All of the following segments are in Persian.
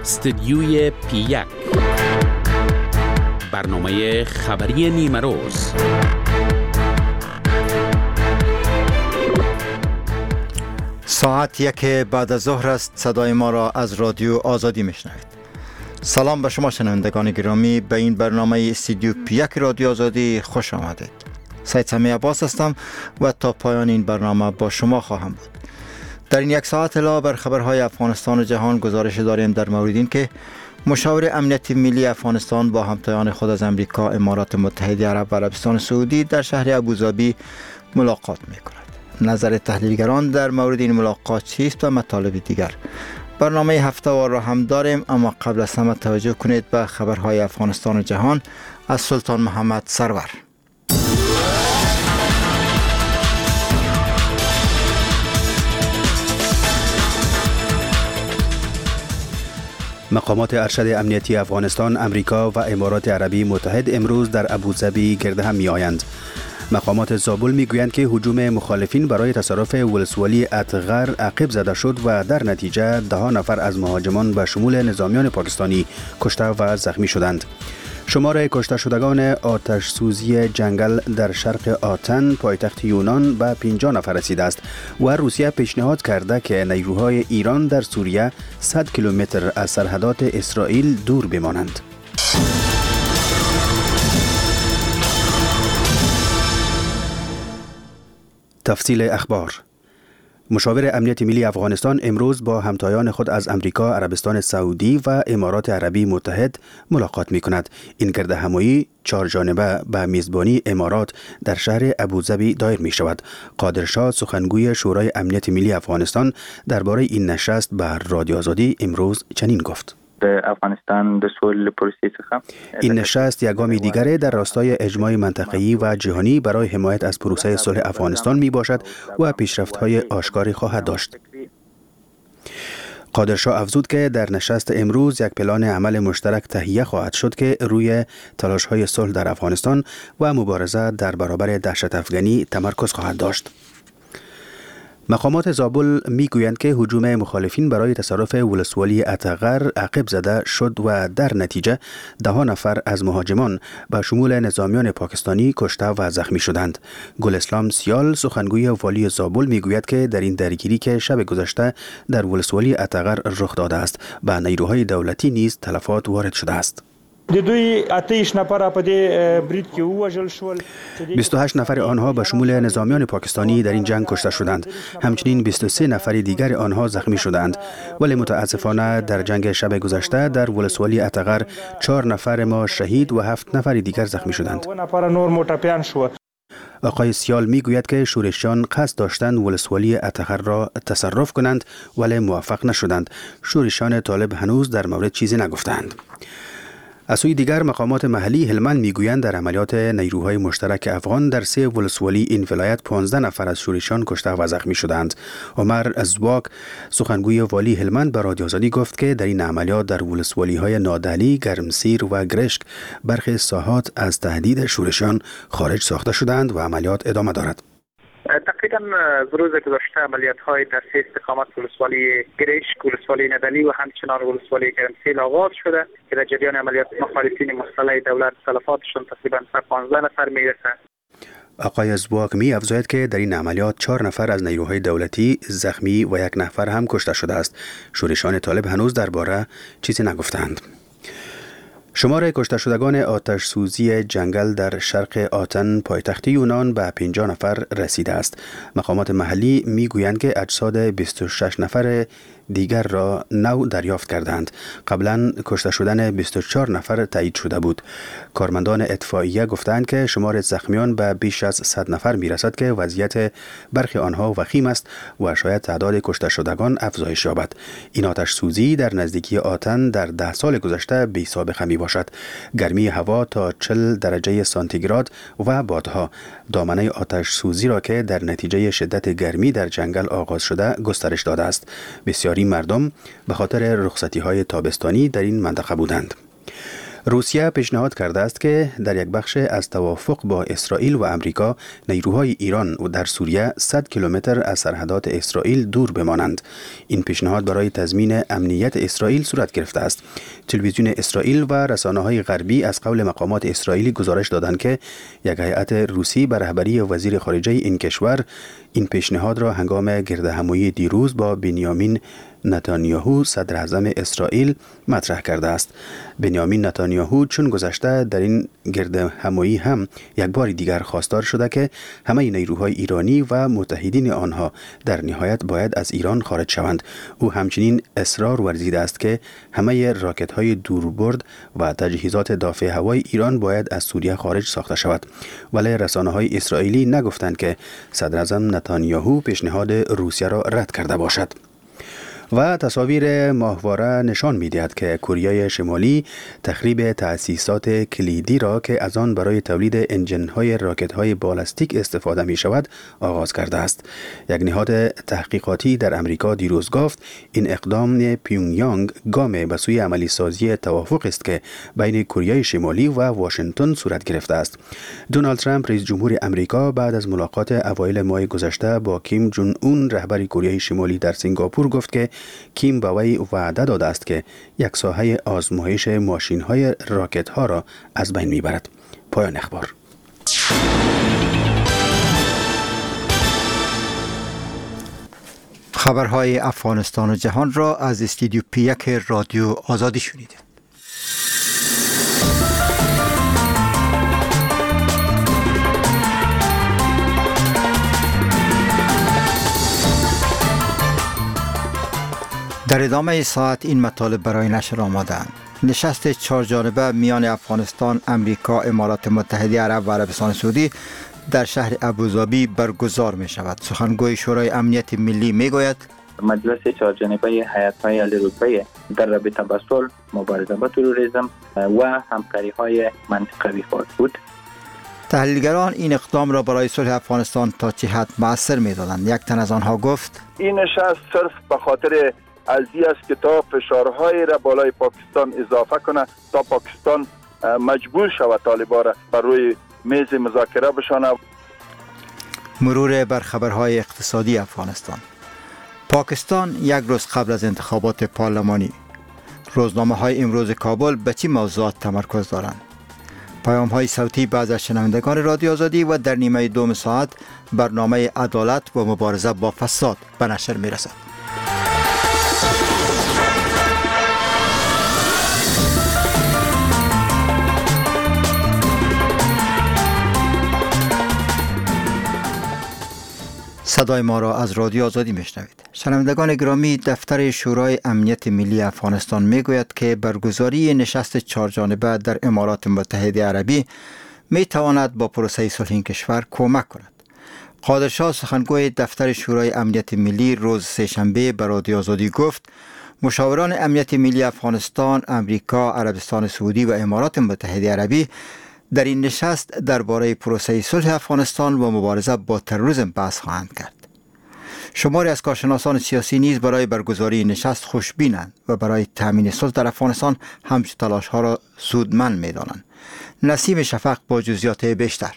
استدیوی پی1 برنامه خبری نیمه روز. ساعت 1 بعد از ظهر است. صدای ما را از رادیو آزادی میشنوید. سلام به شما شنوندگان گرامی، به این برنامه استدیو پی1 رادیو آزادی خوش آمدید. سید سمیع عباس هستم و تا پایان این برنامه با شما خواهم بود. در این یک ساعت علاوه بر خبرهای افغانستان و جهان گزارش داریم در مورد این که مشاور امنیت ملی افغانستان با همتایان خود از امریکا، امارات متحده عرب و عربستان سعودی در شهر ابوظبی ملاقات می‌کند. نظر تحلیلگران در مورد این ملاقات چیست و مطالب دیگر. برنامه هفته‌وار را هم داریم، اما قبل از همه توجه کنید به خبرهای افغانستان و جهان از سلطان محمد سرور. مقامات ارشد امنیتی افغانستان، امریکا و امارات عربی متحد امروز در ابوظبی گرد هم می‌آیند. مقامات زابل میگویند که هجوم مخالفین برای تصرف ولسوالی اتغر عقب زده شد و در نتیجه 10 نفر از مهاجمان به شمول نظامیان پاکستانی کشته و زخمی شدند. شمار کشته شدگان آتش سوزی جنگل در شرق آتن پایتخت یونان به 50 نفر رسیده است و روسیه پیشنهاد کرده که نیروهای ایران در سوریه 100 کیلومتر از سرحدات اسرائیل دور بمانند. تفصیل اخبار. مشاور امنیت ملی افغانستان امروز با همتایان خود از امریکا، عربستان سعودی و امارات عربی متحد ملاقات می کند. این گرد همایی 4 جانبه به میزبانی امارات در شهر ابوظبی دایر می شود. قادرشاه، سخنگوی شورای امنیت ملی افغانستان، درباره این نشست به رادیو آزادی امروز چنین گفت: این نشست یک گام دیگر در راستای اجماع منطقه‌ای و جهانی برای حمایت از پروسه صلح افغانستان می باشد و پیشرفت‌های آشکاری خواهد داشت. قادرشاه افزود که در نشست امروز یک پلان عمل مشترک تهیه خواهد شد که روی تلاش‌های صلح در افغانستان و مبارزه در برابر دهشت افغانی تمرکز خواهد داشت. مقامات زابل میگویند که هجوم مخالفین برای تصرف ولسوالی اتغر عقب زده شد و در نتیجه 10 نفر از مهاجمان به شمول نظامیان پاکستانی کشته و زخمی شدند. گل اسلام سیال، سخنگوی والی زابل، میگوید که در این درگیری که شب گذشته در ولسوالی اتغر رخ داده است، به نیروهای دولتی نیز تلفات وارد شده است. 28 نفر آنها به شمول نظامیان پاکستانی در این جنگ کشته شدند. همچنین 23 نفر دیگر آنها زخمی شدند. ولی متاسفانه در جنگ شب گذشته در ولسوالی اتغر 4 نفر ما شهید و 7 نفر دیگر زخمی شدند. آقای سیال میگوید که شورشیان قصد داشتند ولسوالی اتغر را تصرف کنند ولی موفق نشدند. شورشیان طالب هنوز در مورد چیزی نگفتند. از سوی دیگر مقامات محلی هلمند میگویند در عملیات نیروهای مشترک افغان در 3 ولسوالی این ولایت 15 نفر از شورشیان کشته و زخمی شدند. عمر ازواک، سخنگوی والی هلمند، به رادیو آزادی گفت که در این عملیات در ولسوالی‌های نادعلی، گرمسیر و گرشک برخی ساحات از تهدید شورشیان خارج ساخته شدند و عملیات ادامه دارد. تقریبا روز گذشته عملیات‌های در 3 استقامت ولسوالی گرشک، ولسوالی ندلی و همچنان ولسوالی گرمسیر آغاز شده که در جریان عملیات مخالفین مسلح دولت تلفاتشون تقریبا 15 نفر میرسه. آقای ازواق می افزاید که در این عملیات 4 نفر از نیروهای دولتی زخمی و 1 نفر هم کشته شده است. شورشیان طالب هنوز درباره چیزی نگفتند. شمار کشته شدگان آتش سوزی جنگل در شرق آتن پایتخت یونان به 50 نفر رسیده است. مقامات محلی میگویند که اجساد 26 نفر دیگر را نو دریافت کردند. قبلا کشته شدن 24 نفر تایید شده بود. کارمندان اطفائیه گفتند که شمار زخمیان به بیش از 100 نفر میرسد که وضعیت برخی آنها وخیم است و شاید تعداد کشته شدگان افزایش یابد. این آتش سوزی در نزدیکی آتن در 10 سال گذشته بی سابقه می باشد. گرمی هوا تا 40 درجه سانتیگراد و بادها دامنه آتش سوزی را که در نتیجه شدت گرمی در جنگل آغاز شده گسترش داده است. بسیاری مردم به خاطر رخصتی‌های تابستانی در این منطقه بودند. روسیه پیشنهاد کرده است که در یک بخش از توافق با اسرائیل و امریکا نیروهای ایران و در سوریه 100 کیلومتر از سرحدات اسرائیل دور بمانند. این پیشنهاد برای تضمین امنیت اسرائیل صورت گرفته است. تلویزیون اسرائیل و رسانه‌های غربی از قول مقامات اسرائیلی گزارش دادند که یک هیئت روسی به رهبری وزیر خارجه این کشور این پیشنهاد را هنگام گردهمایی دیروز با بنیامین نتانیاهو صدر اعظم اسرائیل مطرح کرده است. بنیامین نتانیاهو چون گذشته در این گردهمایی هم یک بار دیگر خواستار شده که همه نیروهای ایرانی و متحدین آنها در نهایت باید از ایران خارج شوند. او همچنین اصرار ورزیده است که همه راکت‌های دوربرد و تجهیزات دافع هوای ایران باید از سوریه خارج ساخته شود. ولی رسانه‌های اسرائیلی نگفتند که صدر اعظم نتانیاهو پیشنهاد روسیه را رد کرده باشد. و تصاویر ماهواره نشان می‌دهد که کره شمالی تخریب تأسیسات کلیدی را که از آن برای تولید انجن‌های راکت‌های بالستیک استفاده می‌شود آغاز کرده است. یک نهاد تحقیقاتی در امریکا دیروز گفت این اقدام پیونگیانگ گام به سوی عملی سازی توافق است که بین کره شمالی و واشنگتن صورت گرفته است. دونالد ترامپ رئیس جمهور امریکا بعد از ملاقات اوایل ماه گذشته با کیم جون اون رهبر کره شمالی در سنگاپور گفت که کیم به وی وعده داده است که یک ساحه آزمایش ماشین‌های راکت‌ها را از بین می‌برد. پایان اخبار. خبرهای افغانستان و جهان را از استودیو پی1 رادیو آزادی شنیدید. در ادامه ساعت این مطالب برای نشر آماده‌اند. نشست 4 جانبه میان افغانستان، امریکا، امارات متحده عرب و عربستان سعودی در شهر ابوظبی برگزار می شود. سخنگوی شورای امنیت ملی می گوید مجلس 4 جانبه هیئت‌های اروپایی در رابطه با صلح، مبارزه با تروریسم و همکاری‌های منطقوی خواهد بود. تحلیلگران این اقدام را برای صلح افغانستان تا چه حد مؤثر می دانند. یک تن از آنها گفت این نشست صرف به خاطر ازی است که تا فشارهای را بالای پاکستان اضافه کنه تا پاکستان مجبور شود طالبان را بر روی میز مذاکره بشانه. مرور بر خبرهای اقتصادی افغانستان. پاکستان یک روز قبل از انتخابات پارلمانی. روزنامه‌های امروز کابل به چه موضوعات تمرکز دارند؟ پیام‌های صوتی بعض از شنوندگان رادیو آزادی و در نیمه دوم ساعت برنامه عدالت و مبارزه با فساد به نشر می‌رسد. صدای ما را از رادیو آزادی میشنوید. شنوندگان گرامی، دفتر شورای امنیت ملی افغانستان میگوید که برگزاری نشست 4 جانبه در امارات متحده عربی می تواند با پروسه صلح این کشور کمک کند. قادرشاه سخنگوی دفتر شورای امنیت ملی روز سه‌شنبه به رادیو آزادی گفت مشاوران امنیت ملی افغانستان، امریکا، عربستان سعودی و امارات متحده عربی در این نشست درباره پروسه صلح افغانستان و مبارزه با تروریسم بحث خواهند کرد. شماری از کارشناسان سیاسی نیز برای برگزاری نشست خوشبینند و برای تامین صلح در افغانستان همچون تلاش‌ها را سودمند می‌دانند. نسیم شفق با جزئیات بیشتر.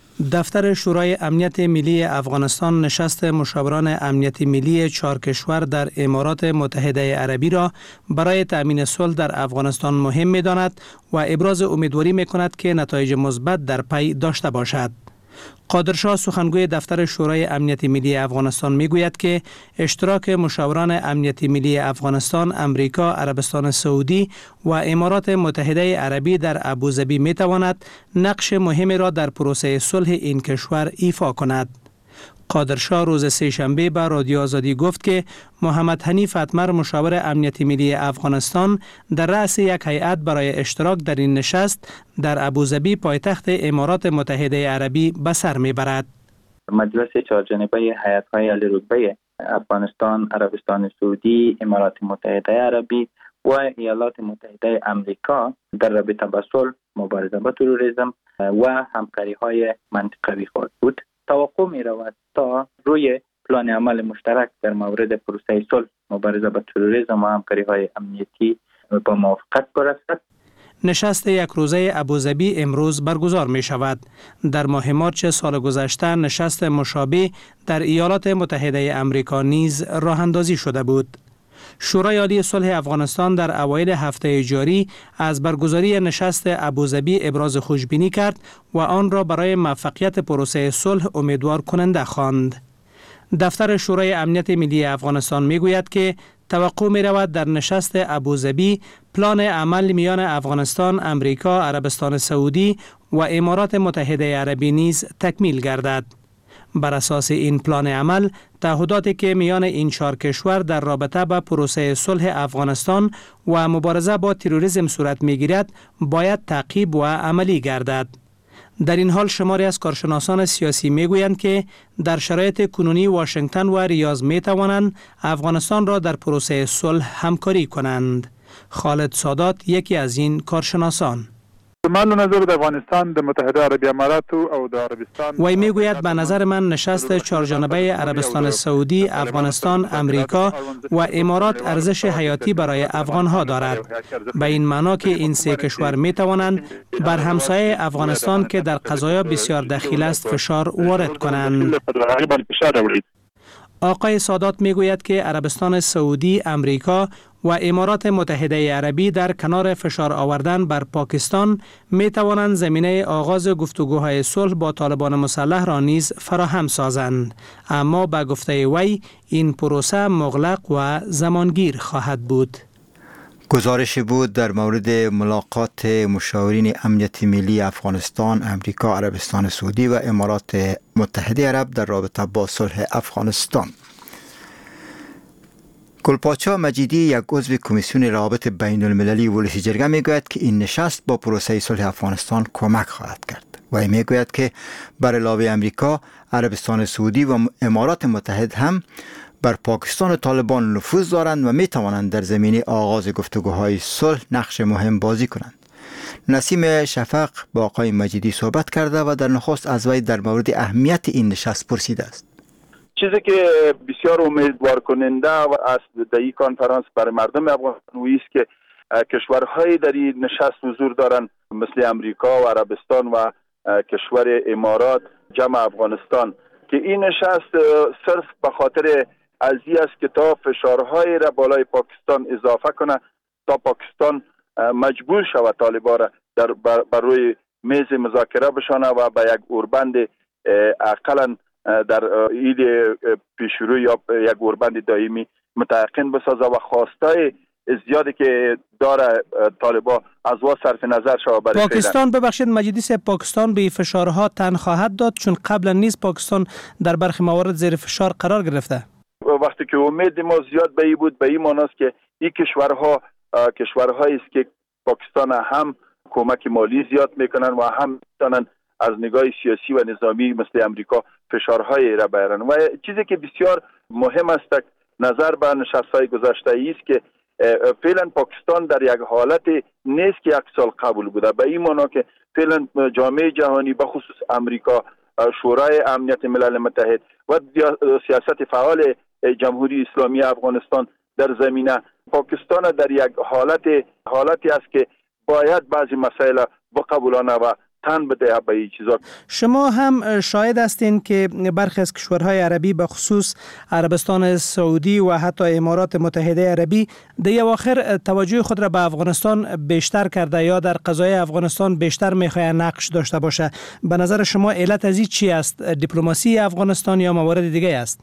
دفتر شورای امنیت ملی افغانستان نشست مشاوران امنیت ملی 4 کشور در امارات متحده عربی را برای تأمین صلح در افغانستان مهم می‌داند و ابراز امیدواری می‌کند که نتایج مثبت در پی داشته باشد. قادرشاه سخنگوی دفتر شورای امنیت ملی افغانستان میگوید که اشتراک مشاوران امنیت ملی افغانستان، امریکا، عربستان سعودی و امارات متحده عربی در ابوظبی میتواند نقش مهمی را در پروسه صلح این کشور ایفا کند. قادرشاه روز سه‌شنبه به رادیو آزادی گفت که محمد حنیف اتمر مشاور امنیت ملی افغانستان در رأس یک هیئت برای اشتراک در این نشست در ابوظبی پایتخت امارات متحده عربی به سر میبرد. مجلس 4 جانبه هیئت‌های اروپایی افغانستان، عربستان سعودی، امارات متحده عربی و ایالات متحده امریکا در رابطه با صلح، مبارزه با تروریسم و همکاری‌های منطقوی خواهد بود. توقع می رود تا روی پلان عمل مشترک در مورد پروسه صلح، مبارزه با تروریسم و همکاری‌های امنیتی با موافقت برسد. نشست یک روزه ابوظبی امروز برگزار می شود. در ماه مارچ سال گذشته نشست مشابه در ایالات متحده آمریکا نیز راه اندازی شده بود. شورای عالی صلح افغانستان در اوایل هفته جاری از برگزاری نشست ابوظبی ابراز خوشبینی کرد و آن را برای موفقیت پروسه صلح امیدوار کننده خواند. دفتر شورای امنیت ملی افغانستان می گوید که توقع می رود در نشست ابوظبی پلان عمل میان افغانستان، امریکا، عربستان سعودی و امارات متحده عربی نیز تکمیل گردد. بر اساس این پلان عمل، تعهداتی که میان این 4 کشور در رابطه با پروسه صلح افغانستان و مبارزه با تروریسم صورت میگیرد، باید تعقیب و عملی گردد. در این حال شماری از کارشناسان سیاسی میگویند که در شرایط کنونی واشنگتن و ریاض می توانند افغانستان را در پروسه صلح همکاری کنند. خالد سادات یکی از این کارشناسان. من نظر در افغانستان د متحده عربی امارات او د عربستان وی میگوید به نظر من نشست 4 جانبه عربستان سعودی، افغانستان، امریکا و امارات ارزش حیاتی برای افغانها دارد. به این معنا که این 3 کشور می توانند بر همسایه افغانستان که در قضایا بسیار دخیل است فشار وارد کنند. آقای سادات میگوید که عربستان سعودی، امریکا و امارات متحده عربی در کنار فشار آوردن بر پاکستان می توانند زمینه آغاز گفتگوهای صلح با طالبان مسلح را نیز فراهم سازند، اما به گفته وی این پروسه مغلق و زمانگیر خواهد بود. گزارشی بود در مورد ملاقات مشاورین امنیت ملی افغانستان، امریکا، عربستان سعودی و امارات متحده عرب در رابطه با صلح افغانستان. گلپاچا مجیدی، یک عضو کمیسیون روابط بین المللی ولسی جرگه میگوید که این نشست با پروسه صلح افغانستان کمک خواهد کرد و میگوید که بر علاوه امریکا، عربستان سعودی و امارات متحد هم بر پاکستان و طالبان نفوذ دارند و می توانند در زمینه آغاز گفتگوهای صلح نقش مهم بازی کنند. نسیم شفق با آقای مجیدی صحبت کرده و در نخست از وی در مورد اهمیت این نشست پرسیده است. چیزی که بسیار امیدوار کننده است در این کنفرانس برای مردم افغانستان است که کشورهای در این نشست حضور دارند، مثل امریکا و عربستان و کشور امارات جمع افغانستان، که این نشست صرف به خاطر ازی است که تا فشارهای را بالای پاکستان اضافه کنه تا پاکستان مجبور شود طالبان را بر روی میز مذاکره بشانه و به یک اوربند اقلا در ایل پیشرو یا یک اوربند دائمی متعاقن بسازه و خواستای زیادی که داره طالبان از وا صرف نظر شود. برای پاکستان ببخشید مجیدی صاحب، پاکستان به فشارها تن خواهد داد چون قبلا نیز پاکستان در برخی موارد زیر فشار قرار گرفته. وقتی که امید ما زیاد به این بود، به این معناست که این کشورهایی است که پاکستان هم کمک مالی زیاد میکنن و هم میتونن از نگاه سیاسی و نظامی مثل امریکا فشارهای را بیارن. و چیزی که بسیار مهم است نظر به نشست‌های گذشته است که فعلا پاکستان در یک حالت نیست که 1 سال قبل بوده. به این معنا که فعلا جامعه جهانی به خصوص امریکا، شورای امنیت ملل متحد و سیاست فعال جمهوری اسلامی افغانستان در زمینه پاکستان در یک حالتی است که باید بعضی مسائل بقبولانه و تن بده به این چیزا. شما هم شاهد هستین که برخی از کشورهای عربی به خصوص عربستان سعودی و حتی امارات متحده عربی در اواخر توجه خود را به افغانستان بیشتر کرده یا در قضای افغانستان بیشتر میخواد نقش داشته باشه. به نظر شما علت از این چی است؟ دیپلماسی افغانستان یا موارد دیگه است؟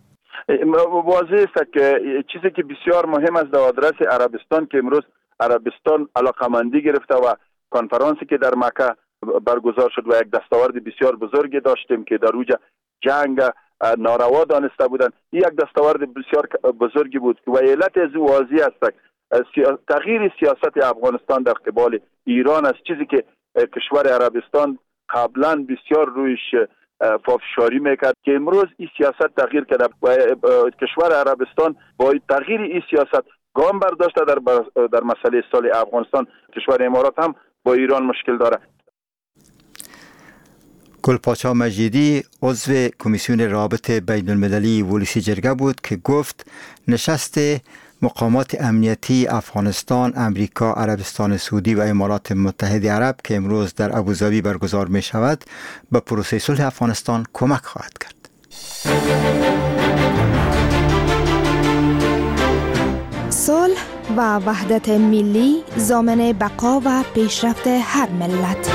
واضح است که چیزی که بسیار مهم است در آدرس عربستان که امروز عربستان علاقمندی گرفته و کنفرانسی که در مکه برگزار شد و یک دستاورد بسیار بزرگی داشتیم که در اوج جنگ ناروا دانسته بودند. این یک دستاورد بسیار بزرگی بود و علت از واضح است تغییر سیاست افغانستان در قبال ایران است، چیزی که کشور عربستان قبلا بسیار رویش پافشاری میکرد که امروز این سیاست تغییر کرده و کشور عربستان با تغییر این سیاست گام برداشته در مسئله صلح افغانستان. کشور امارات هم با ایران مشکل داره. گلپاچا مجیدی عضو کمیسیون روابط بین المللی ولسی جرگه بود که گفت نشست مقامات امنیتی افغانستان، امریکا، عربستان سعودی و امارات متحده عرب که امروز در ابوظبی برگزار می شود به پروسه صلح افغانستان کمک خواهد کرد. صلح و وحدت ملی ضامن بقا و پیشرفت هر ملت.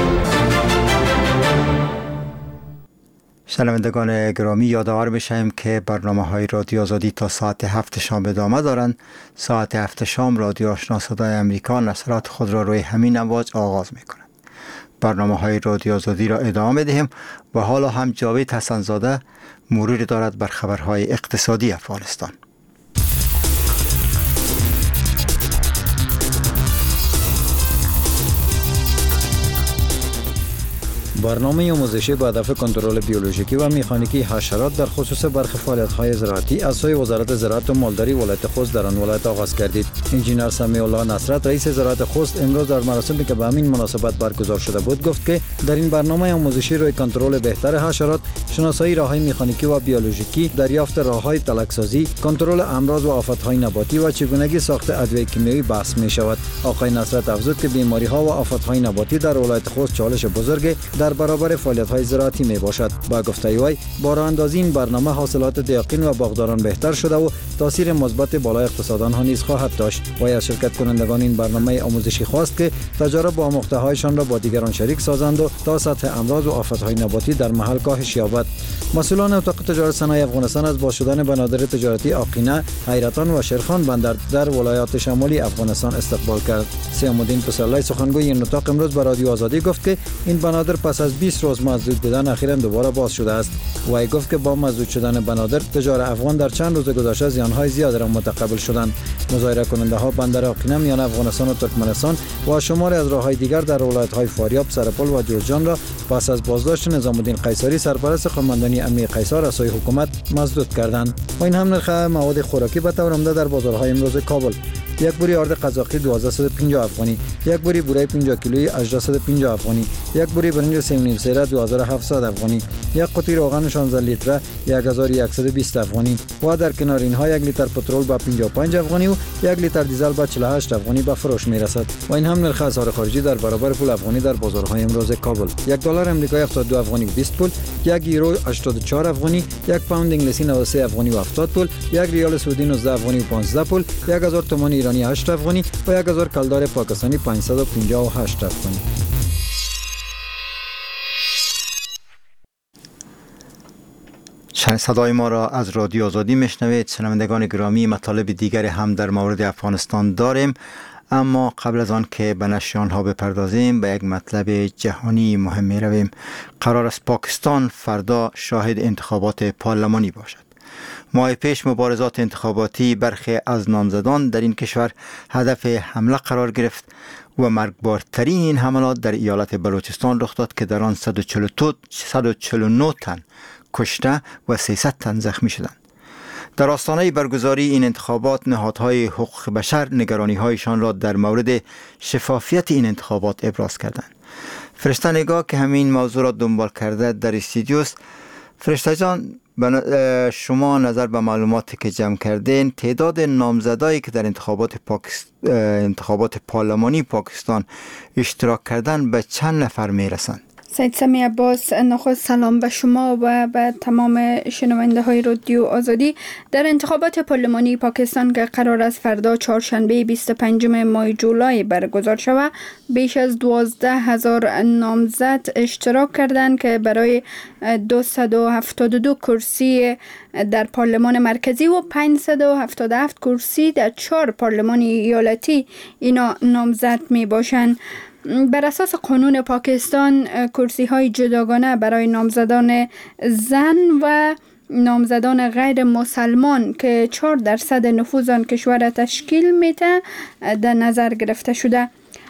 شنوندگان گرامی، یادآور می‌شویم که برنامه‌های رادیو آزادی تا ساعت 7 شام ادامه دارند. ساعت 7 شام رادیو آشنا صدای امریکا نشرات خود را روی همین امواج آغاز می‌کند. برنامه‌های رادیو آزادی را ادامه می‌دهیم و حالا هم جاوید حسن‌زاده مرور دارد بر خبرهای اقتصادی افغانستان. برنامه آموزشی با هدف کنترل بیولوژیکی و مکانیکی حشرات در خصوص برخی فعالیت‌های زراعتی از سوی وزارت زراعت و مالداری ولایت خوست در آن ولایت آغاز گردید. انجینر سمیع الله نصرت رئیس زراعت خوست امروز در مراسمی که به همین مناسبت برگزار شده بود گفت که در این برنامه آموزشی روی کنترل بهتر حشرات، شناسایی راه‌های مکانیکی و بیولوژیکی، دریافت راه‌های تلک‌سازی، کنترل امراض و آفت‌های نباتی و چگونگی ساخت ادویه کیمیایی بحث می‌شود. آقای نصرت افزود که بیماری‌ها و آفت‌های نباتی در ولایت خوست چالش بزرگ در برابر فعالیت‌های زراعتی میباشد. با گفته وی با راه اندازی این برنامه حاصلات دیقین و باغداران بهتر شده و تاثیر مثبت بالای اقتصاد آنها نیز خواهد داشت. و از شرکت کنندگان این برنامه آموزشی خواست که تجارب و آموخته‌هایشان را با دیگران شریک سازند و تا سطح امراض و آفت‌های نباتی در محل کاهش یابد. مسئولان اتاق تجارت صنایع افغانستان از باز شدن بنادر تجارتی آقینه، حیرتان و شیرخان بندر در ولایات شمالی افغانستان استقبال کرد. سیام الدین پسرلی سخنگوی این اتاق امروز به رادیو آزادی گفت که این بنادر پس از 20 روز مسدود بودن اخیراً دوباره باز شده است. وی گفت که با مسدود شدن بنادر تجار افغان در چند روز گذشته زیان‌های زیاد را متقبل شدند. مظاهره کننده‌ها بندر آقینه میان افغانستان و ترکمنستان و شماری از راه‌های دیگر در ولایت‌های فاریاب، سرپل و جوزجان را پس از بازداشت نظام الدین قیصری سرپرست قماندانی امنیه قیصر از سوی حکومت مسدود کردند. و این هم نرخ مواد خوراکی به طور عمده در بازارهای امروز کابل: یک بوری آرد قزاقی 1250 افغانی، یک بوری بوره 50 کیلویی 1850 افغانی، یک بوری برنج 3.5 سیره 2700 افغانی، یک قوطی روغن 16 لیتره 1120 افغانی و در کنار اینها یک لیتر پترول با 55 افغانی و یک لیتر دیزل با 48 افغانی به فروش میرسد. و این هم نرخ اسعار خارجی در برابر پول افغانی در بازارهای امروز کابل: یک دلار آمریکایی 72 افغانی و 20 پول، یک یورو 84 افغانی، یک پوند انگلیسی 93 افغانی و 70 پول، یک ریال سعودی 19 افغانی و 15 پول، 1000 تومان ایرانی 8 افغانی و 1000 کلدار پاکستانی 558 افغانی. صدای ما را از رادیو آزادی میشنوید. شنوندگان گرامی، مطالب دیگری هم در مورد افغانستان داریم، اما قبل از آن که به نشریه ها بپردازیم به یک مطلب جهانی مهم می رویم. قرار است پاکستان فردا شاهد انتخابات پارلمانی باشد. ماه پیش مبارزات انتخاباتی برخی از نامزدان در این کشور هدف حمله قرار گرفت و مرگبارترین این حملات در ایالت بلوچستان رخ داد که در آن 149 تن کشته و 300 تن زخمی شدند. در آستانه برگزاری این انتخابات نهادهای حقوق بشر نگرانی‌هایشان را در مورد شفافیت این انتخابات ابراز کردند. فرشته نگاه که همین موضوع را دنبال کرده در استودیوست. فرشته جان، شما نظر به معلوماتی که جمع کردین، تعداد نامزدایی که در انتخابات پارلمانی پاکستان اشتراک کردن به چند نفر میرسند؟ سید سمیع عباس، نخست سلام به شما و به تمام شنونده های رادیو آزادی. در انتخابات پارلمانی پاکستان که قرار است فردا چهارشنبه 25 ماه جولای برگزار شود، بیش از 12,000 نامزد اشتراک کردند که برای 272 کرسی در پارلمان مرکزی و 577 کرسی در 4 پارلمان ایالتی اینا نامزد می باشند. بر اساس قانون پاکستان کرسی های جداگانه برای نامزدان زن و نامزدان غیر مسلمان که 4% نفوذ آن کشور تشکیل میده در نظر گرفته شده.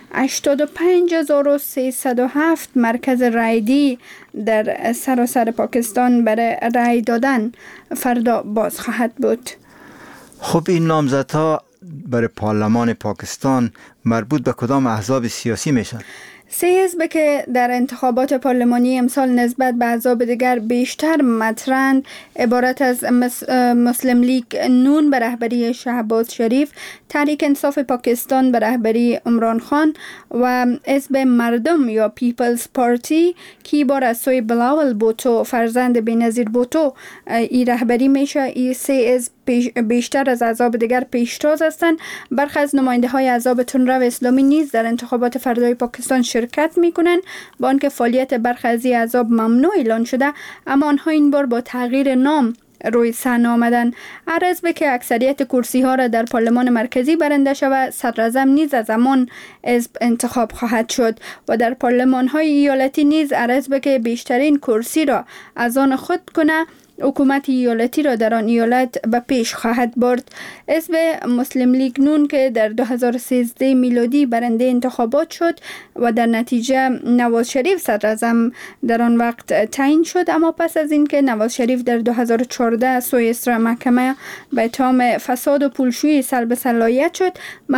85,307 مرکز رایدی در سراسر پاکستان برای رای دادن فردا باز خواهد بود. خب این نامزدها برای پارلمان پاکستان مربوط به کدام احزاب سیاسی میشن؟ سه حزب که در انتخابات پارلمانی امسال نسبت به احزاب دیگر بیشتر مطرحند عبارت از مسلم لیگ نون به رهبری شهباز شریف، تحریک انصاف پاکستان به رهبری عمران خان و حزب مردم یا پیپلز پارتی که بار از سوی بلاول بوتو فرزند بینظیر بوتو ای رهبری میشه. ای سه حزب بیشتر از احزاب دیگر پیشتاز هستند. برخی از نماینده های احزاب تندرو اسلامی نیز در انتخابات فردای پاکستان شرکت میکنند، با آنکه فعالیت برخی از این احزاب ممنوع اعلان شده، اما آنها این بار با تغییر نام روی صحنه آمدن. هر حزب که اکثریت کرسی ها را در پارلمان مرکزی برنده شود، صدراعظم نیز از همان حزب انتخاب خواهد شد و در پارلمان های ایالتی نیز هر حزب که بیشترین کرسی را از آن خود کنه حکومت ایالتی را در آن ایالت به پیش خواهد برد. حزب مسلم لیگ نون که در 2013 میلادی برنده انتخابات شد و در نتیجه نواز شریف صدراعظم در آن وقت تعیین شد، اما پس از اینکه نواز شریف در 2014 سوی اصرار محکمه به اتهام فساد و پولشویی سلب صلاحیت شد،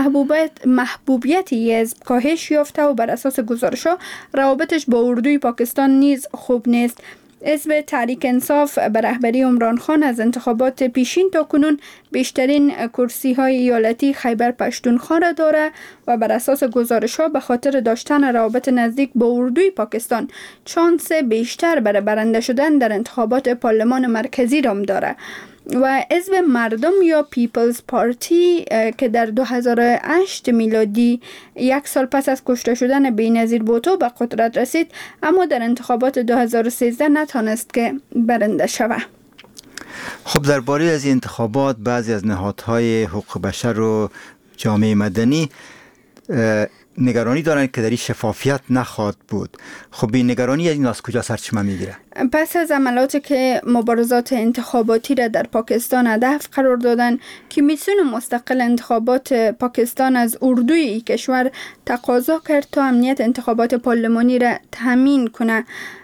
محبوبیت حزب کاهش یافته و بر اساس گزارش‌ها روابطش با اردوی پاکستان نیز خوب نیست. حزب تحریک انصاف به رهبری عمران خان از انتخابات پیشین تا کنون بیشترین کرسی های ایالتی خیبر پشتونخوا را داره و بر اساس گزارش ها به خاطر داشتن روابط نزدیک با اردوی پاکستان شانس بیشتر برای برنده شدن در انتخابات پارلمان مرکزی را داره. و حزب مردم یا پیپلز پارتی که در 2008 میلادی یک سال پس از کشته شدن بینظیر بوتو به قدرت رسید، اما در انتخابات 2013 نتانست که برنده شود. خب درباره از این انتخابات بعضی از نهادهای حقوق بشر و جامعه مدنی نگرانی دارند که در این شفافیت نخواهد بود. خب این نگرانی از این از کجا سرچشمه میگیره؟ پس از عملاتی که مبارزات انتخاباتی را در پاکستان هدف قرار دادن که میسون مستقل انتخابات پاکستان از اردوی کشور تقاضا کرد تا امنیت انتخابات پارلمانی را تامین کنه،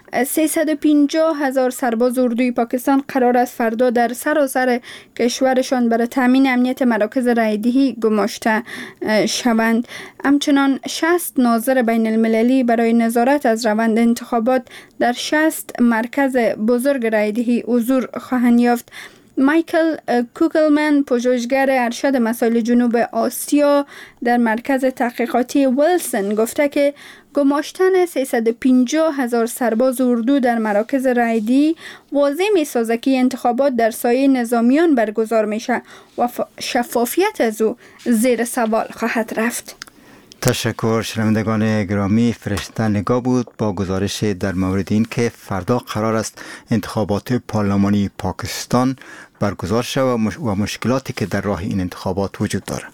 350,000 سرباز اردوی پاکستان قرار است فردا در سراسر کشورشان برای تامین امنیت مراکز رایدهی گماشته شوند. همچنان 60 ناظر بین المللی برای نظارت از روند انتخابات در 60 مرکز بزرگ رایدهی حضور خواهند یافت. مایکل کوکلمن، پژوهشگر ارشد مسائل جنوب آسیا در مرکز تحقیقاتی ویلسون، گفته که گماشتن 350,000 سرباز اردو در مراکز رایدهی واضح می‌سازد که انتخابات در سایه نظامیان برگزار میشه و شفافیت از او زیر سوال خواهد رفت. تشکر. شنوندگان گرامی، فرشته نگاه بود با گزارش در مورد این که فردا قرار است انتخابات پارلمانی پاکستان برگزار شود و مشکلاتی که در راه این انتخابات وجود دارد.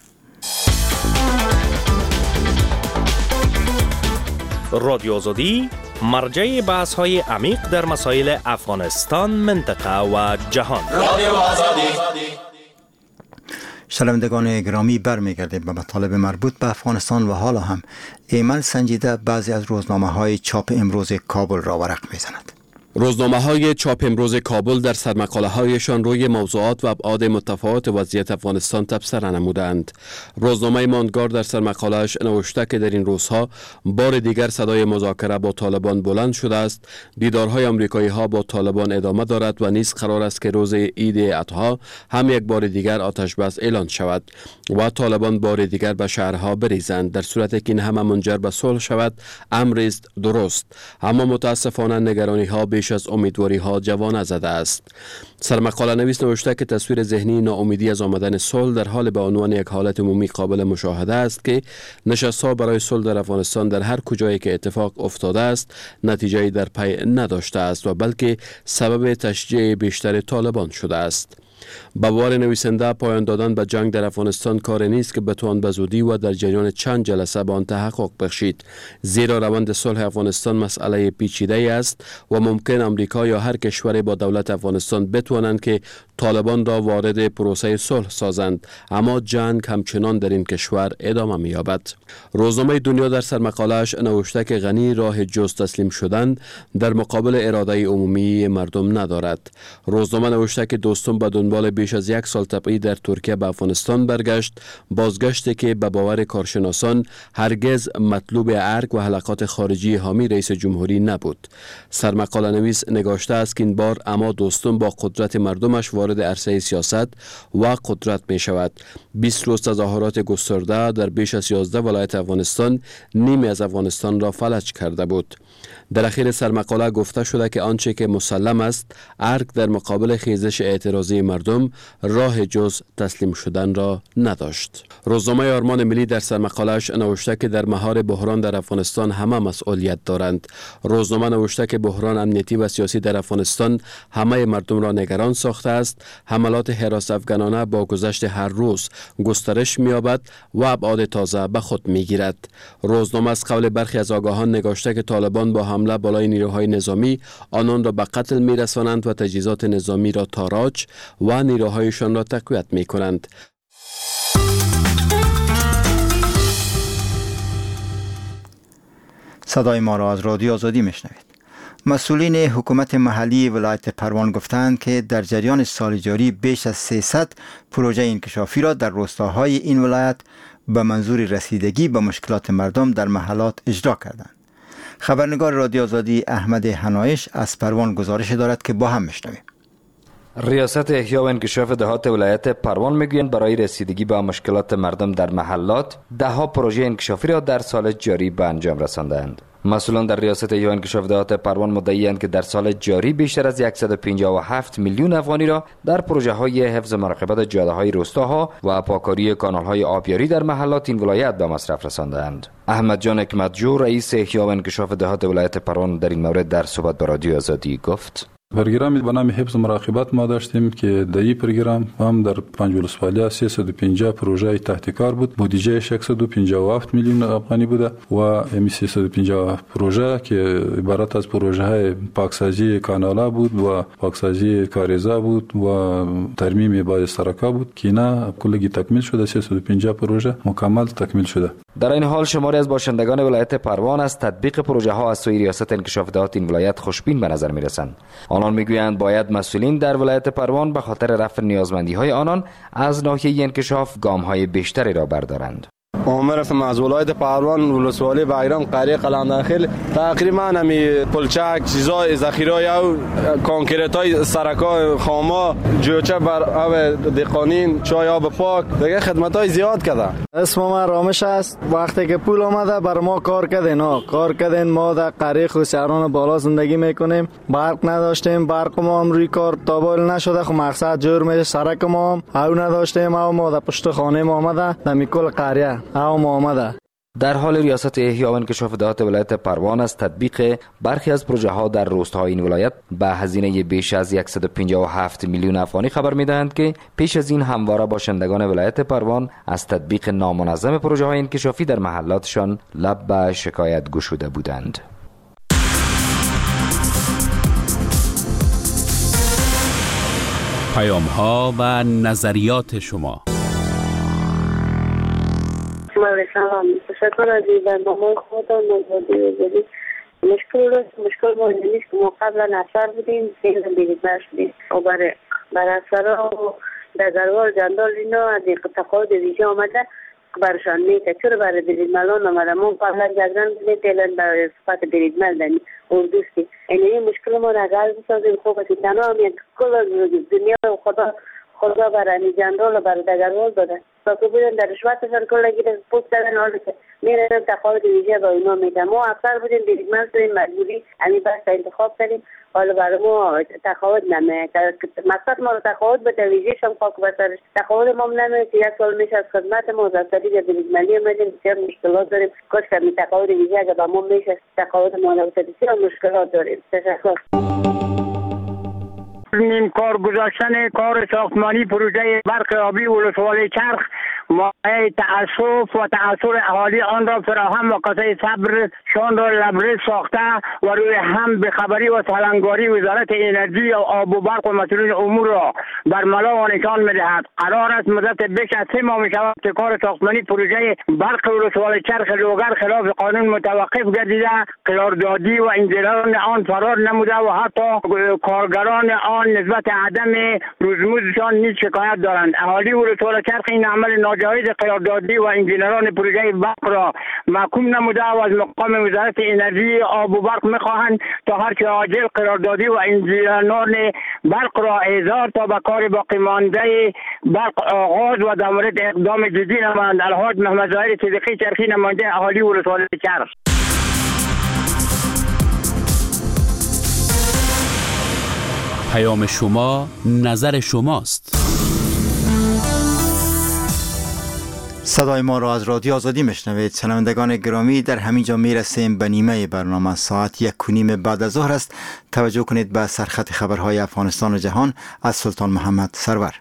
رادیو آزادی مرجع بحث های عمیق در مسائل افغانستان، منطقه و جهان. رادیو آزادی. شنوندگان گرامی، برمیگردیم به مطالب مربوط به افغانستان و حالا هم ایمن سنجیده بعضی از روزنامه‌های چاپ امروز کابل را ورق می‌زند. روزنامه‌های چاپ امروز کابل در سرمقاله‌هایشان روی موضوعات و ابعاد متفاوت وضعیت افغانستان تبصره نمودند. روزنامه ماندگار در سرمقاله‌اش نوشته که در این روزها بار دیگر صدای مذاکره با طالبان بلند شده است. دیدارهای آمریکایی‌ها با طالبان ادامه دارد و نیز قرار است که روز عید اضحی هم یک بار دیگر آتش بس اعلان شود و طالبان بار دیگر به شهرها بریزند. در صورتی که این همه منجر به صلح شود امری است درست، اما متاسفانه نگرانی‌ها بیش از امیدواری‌ها جوانه زده است. سرمقاله نویس نوشته که تصویر ذهنی ناامیدی از آمدن صلح در حال به عنوان یک حالت عمومی قابل مشاهده است که نشست‌ها برای صلح در افغانستان در هر کجایی که اتفاق افتاده است نتیجه‌ای در پی نداشته است و بلکه سبب تشجیع بیشتر طالبان شده است. باور نویسنده پایان دادن به جنگ در افغانستان کار نیست که بتوان به زودی و در جریان چند جلسه به آن تحقق بخشید، زیرا روند صلح افغانستان مسئله پیچیده است و ممکن آمریکا یا هر کشوری با دولت افغانستان بتوانند که طالبان را وارد پروسه صلح سازند، اما جنگ همچنان در این کشور ادامه می‌یابد. روزنامه دنیا در سرمقاله‌اش نوشته که غنی راه جز تسلیم شدن در مقابل اراده عمومی مردم ندارد. روزنامه نوشته که دوستم به دنبال بیش از 1 سال تبعید در ترکیه به افغانستان برگشت، بازگشتی که به باور کارشناسان هرگز مطلوب ارگ و حلقات خارجی حامی رئیس جمهوری نبود. سرمقاله نویس نگاشته است که این بار اما دوستم با قدرت مردمش وارد عرصه سیاست و قدرت می شود. 20 روز تظاهرات گسترده در بیش از 11 ولایت افغانستان نیمی از افغانستان را فلج کرده بود. در اخیر سرمقاله گفته شده که آنچه که مسلم است، ارگ در مقابل خیزش اعتراضی مردم راه جز تسلیم شدن را نداشت. روزنامه آرمان ملی در سرمقاله‌اش نوشته که در مهار بحران در افغانستان همه مسئولیت دارند. روزنامه نوشته که بحران امنیتی و سیاسی در افغانستان همه مردم را نگران ساخته است. حملات حراس افغانانه با گذشت هر روز گسترش می‌یابد و ابعاد تازه به خود می‌گیرد. روزنامه از قول برخی از آگاهان نگاشته که طالبان با حمله بالای نیروهای نظامی آنان را به قتل می‌رسانند و تجهیزات نظامی را تاراج و نیروهایشان را تقویت می‌کنند. صدای ما را از رادیو آزادی میشنوید. مسئولین حکومت محلی ولایت پروان گفتند که در جریان سال جاری بیش از 300 پروژه انکشافی را در روستاهای این ولایت به منظور رسیدگی به مشکلات مردم در محلات اجرا کردند. خبرنگار رادیو آزادی احمد حنایش از پروان گزارش دارد که با هم میشنویم. ریاست احیا و انکشاف دهات ولایت پروان میگویند برای رسیدگی به مشکلات مردم در محلات دهها پروژه انکشافی را در سال جاری به انجام رساندند. مسئولان در ریاست احیا و انکشاف دهات پروان مدعی‌اند که در سال جاری بیشتر از 157 میلیون افغانی را در پروژه های حفظ مراقبت جاده های روستاها و پاکاری کانال های آبیاری در محلات این ولایت به مصرف رساندند. احمد جان حکمتجو رئیس احیا و انکشاف دهات ولایت پروان در این مورد در صحبت با رادیو آزادی گفت: پروگرامی به نام حفظ مراقبت ما داشتیم که در این پروگرام هم در 5 ولسوالی 350 پروژه تحت کار بود. بودجه 157 میلیون افغانی بوده و این 350 پروژه که عبارت از پروژه های پاکسازی کانالا بود و پاکسازی کاریزا بود و ترمیم بعضی سرکا بود که اینا کلگی تکمیل شده. 350 پروژه مکمل تکمیل شده. در این حال شماری از باشندگان ولایت پروان از تطبیق پروژه ها از سوی ریاست انکشاف دهات این ولایت خوشبین به نظر میرسند. آنان میگویند باید مسئولین در ولایت پروان به خاطر رفع نیازمندی های آنان از ناحیه انکشاف گام های بیشتری را بردارند. عمر از ولایت پروان ولسوالی بایرام قریه قلنداخیل تقریبا همی پلچک چیزای ذخیره او کانکریتای سرکا خاما جوچه بر او دقانین چای آب پاک دیگه خدمتای زیاد کرده. اسم ما رامش است. وقتی که پول آمده بر ما کار کردین ما در قریه خوشیاران بالا زندگی میکنیم. برق نداشتیم، برق ما هم روی کار تابل نشده. خب مقصد جور میشه سرک ما هم او نداشتیم. او ما در پشت خانه ما آمده در میکل قریه در حال ریاست احیا و انکشاف دهات ولایت پروان از تطبیق برخی از پروژه ها در روستاهای این ولایت به هزینه بیش از 157 میلیون افغانی خبر میدهند که پیش از این همواره باشندگان ولایت پروان از تطبیق نامنظم پروژه های انکشافی در محلاتشان لب به شکایت گشوده بودند. پیام ها و نظریات شما. سلام، تشکر از این برنامه خودتان نظری مشکل ما نیست که ما قبلا اثر بودیم فیلم بیریدمر شدیم و برای اثرها و دگروال جندال اینا از این تقاعد ویژه آمده برشان میته. چرا برای بیریدملان آمده؟ ما قبلا جگران بودیم تیلن برای صفت بیریدمل دنی اردوستی این مشکل ما را حل بسازیم. خوب است تنها هم یک کل دنیا و خدا برای جندال و برای دگروال داده که بودن در رشوتشان کل گیره پوست دادن حالی که میرن تقاعد ویژه با اینا میدن. ما افسر بودیم بیریدمل شدیم مجبوری همین بحث انتخاب کردیم. حالا برای ما تقاعد نمیه. مقصد ما رو تقاعد بده ویژهش هم خاک بسرش تقاعد ما نمیه که 1 سال میشه از خدمت ما از طریق بیریدملی اومدیم. بسیار مشکلات داریم. کاش که همین تقاعد ویژه اگه با ما میشه تقاعد ما بسیار مشکلات داریم. تشکر. این کار گذاشتن کار ساختمانی پروژه برق آبی ولسوالی چرخ مایه تأسف و تأثیر اهالی آن را فراهم و کاسه صبر شان را لبریز ساخته و روی هم به خبری و سالنگاری وزارت انرژی و آب و برق و مسئولین امور را بر ملا و نشان می‌دهد. قرار است مدت بیش از 3 ماه می‌شود که کار ساختمانی پروژه برق ولسوالی چرخ لوگر خلاف قانون متوقف گردیده، قراردادی و انجیران آن فرار نموده و حتی کارگران آن نسبت عدم روزمزدشان نیز شکایت دارند. اهالی ولسوالی چرخ این عمل ناجایز قراردادی و انجینران پروژه برق را محکوم نموده و از مقام وزارت انرژی آب و برق می‌خواهند تا هر چه عاجل قراردادی و انجینران برق را احضار تا به کار باقی مانده برق آغاز و در مورد اقدام جدی نمایند. الحاج محمد ظاهر صدیقی چرخی، نماینده اهالی ولسوالی چرخ. پیام شما نظر شماست. صدای ما را از رادیو آزادی میشنوید. شنوندگان گرامی، در همینجا میرسیم به نیمه برنامه. ساعت 1:30 بعد از ظهر است. توجه کنید به سرخط خبرهای افغانستان و جهان از سلطان محمد سرور.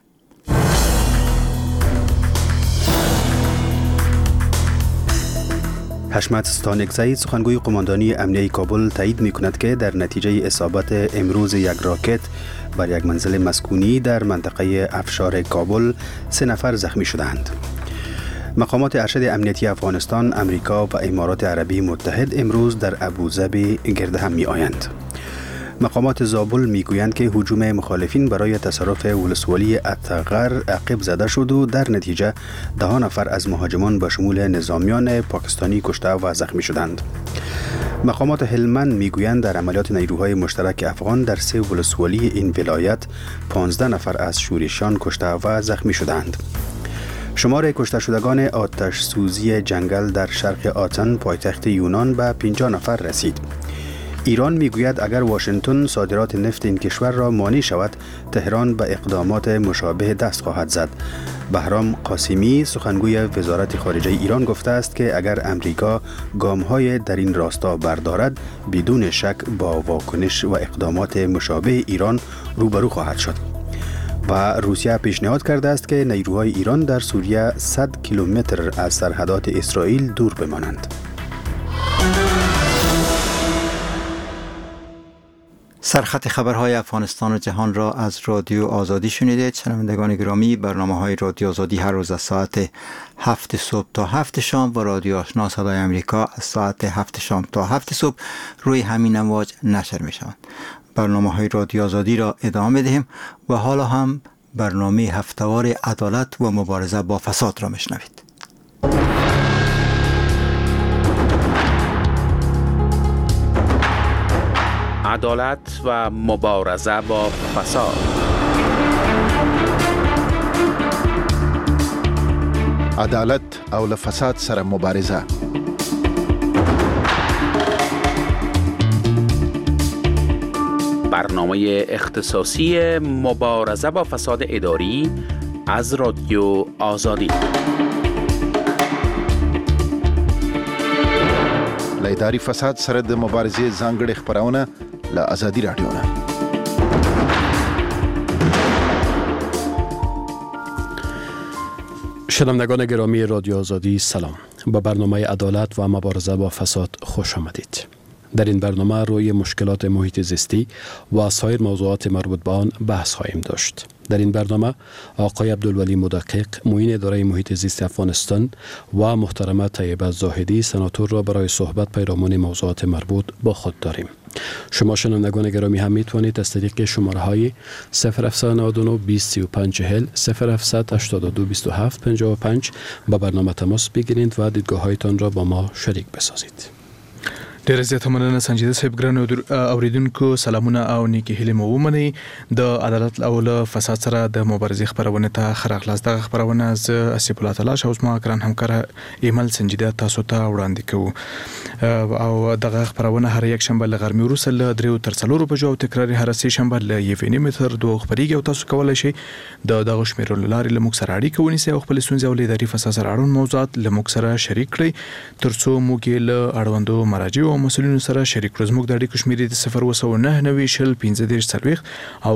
حشمت ستانکزی، سخنگوی قماندانی امنیه کابل، تایید می‌کند که در نتیجه اصابت امروز یک راکت بر یک منزل مسکونی در منطقه افشار کابل 3 نفر زخمی شدند. مقامات ارشد امنیتی افغانستان، امریکا و امارات عربی متحد امروز در ابوظبی گرد هم می‌آیند. مقامات زابل میگویند که هجوم مخالفین برای تصرف ولسوالی اتغر عقب زده شد و در نتیجه 10 نفر از مهاجمان به شمول نظامیان پاکستانی کشته و زخمی شدند. مقامات هلمند میگویند در عملیات نیروهای مشترک افغان در 3 ولسوالی این ولایت 15 نفر از شورشیان کشته و زخمی شدند. شمار کشته شدگان آتش سوزی جنگل در شرق آتن پایتخت یونان به 50 نفر رسید. ایران میگوید اگر واشنگتن صادرات نفت این کشور را مانع شود، تهران به اقدامات مشابه دست خواهد زد. بهرام قاسمی، سخنگوی وزارت خارجه ایران، گفته است که اگر امریکا گام‌های در این راستا بردارد، بدون شک با واکنش و اقدامات مشابه ایران روبرو خواهد شد. و روسیه پیشنهاد کرده است که نیروهای ایران در سوریه 100 کیلومتر از سرحدات اسرائیل دور بمانند. سرخط خبرهای افغانستان و جهان را از رادیو آزادی شنیدید. شنوندگان گرامی، برنامه‌های رادیو آزادی هر روز از ساعت 7 صبح تا 7 شام و رادیو آشنا صدای امریکا از ساعت 7 شام تا 7 صبح روی همین امواج نشر می‌شوند. برنامه‌های رادیو آزادی را ادامه دهیم و حالا هم برنامه هفته‌وار عدالت و مبارزه با فساد را میشنوید. عدالت و مبارزه با فساد. عدالت او له فساد سره مبارزه. برنامه اختصاصی مبارزه با فساد اداری از رادیو آزادی. له اداري فساد سره د مبارزې ځانګړي خبرونه له آزادي رادیو نه. شنوندگان گرامی رادیو آزادی، سلام. با برنامه عدالت و مبارزه با فساد خوش آمدید. در این برنامه روی مشکلات محیط زیستی و سایر موضوعات مربوط به آن بحث خواهیم داشت. در این برنامه آقای عبدالولی مدقق، معین اداره محیط زیست افغانستان و محترمه طیبه زاهدی، سناتور را برای صحبت پیرامون موضوعات مربوط با خود داریم. شما شنوندگان گرامی هم میتوانید از طریق شماره های 0799 2035 40 0782 27 55 با برنامه تماس بگیرید و دیدگاه هایتان را با ما شریک بسازید. ډیره زیاته مننه سنجیده صاحب. ګرانو اوریدونکو، سلامونه او نیکی هیلې مو ومنئ. د عدالت او له فساد سره د مبارزې خبرونه ته ښه راغلاست. دغه خبرونه زه اسیف الله تلاش او زما ګران همکار ایمل سنجیده تاسو ته وړاندې کوو. او دغه خبرونه هر یک شنبه له غرمې وروسته له 3 تر 4 بجو او تکراري هر سه شنبه له 1 تر 2 خبريږي او تاسو کولای شئ د دغه شمیرو لارې له موږ سره اړیکه ونیسئ او خپل ستونزې او اداري فساد سره اړوند موضوعات له موږ سره شریک کړئ ترڅو موږ له اړوندو مراجعو مسولینو سره شریک کړو. زموږ د اړیکو شمیرې د 029901540 او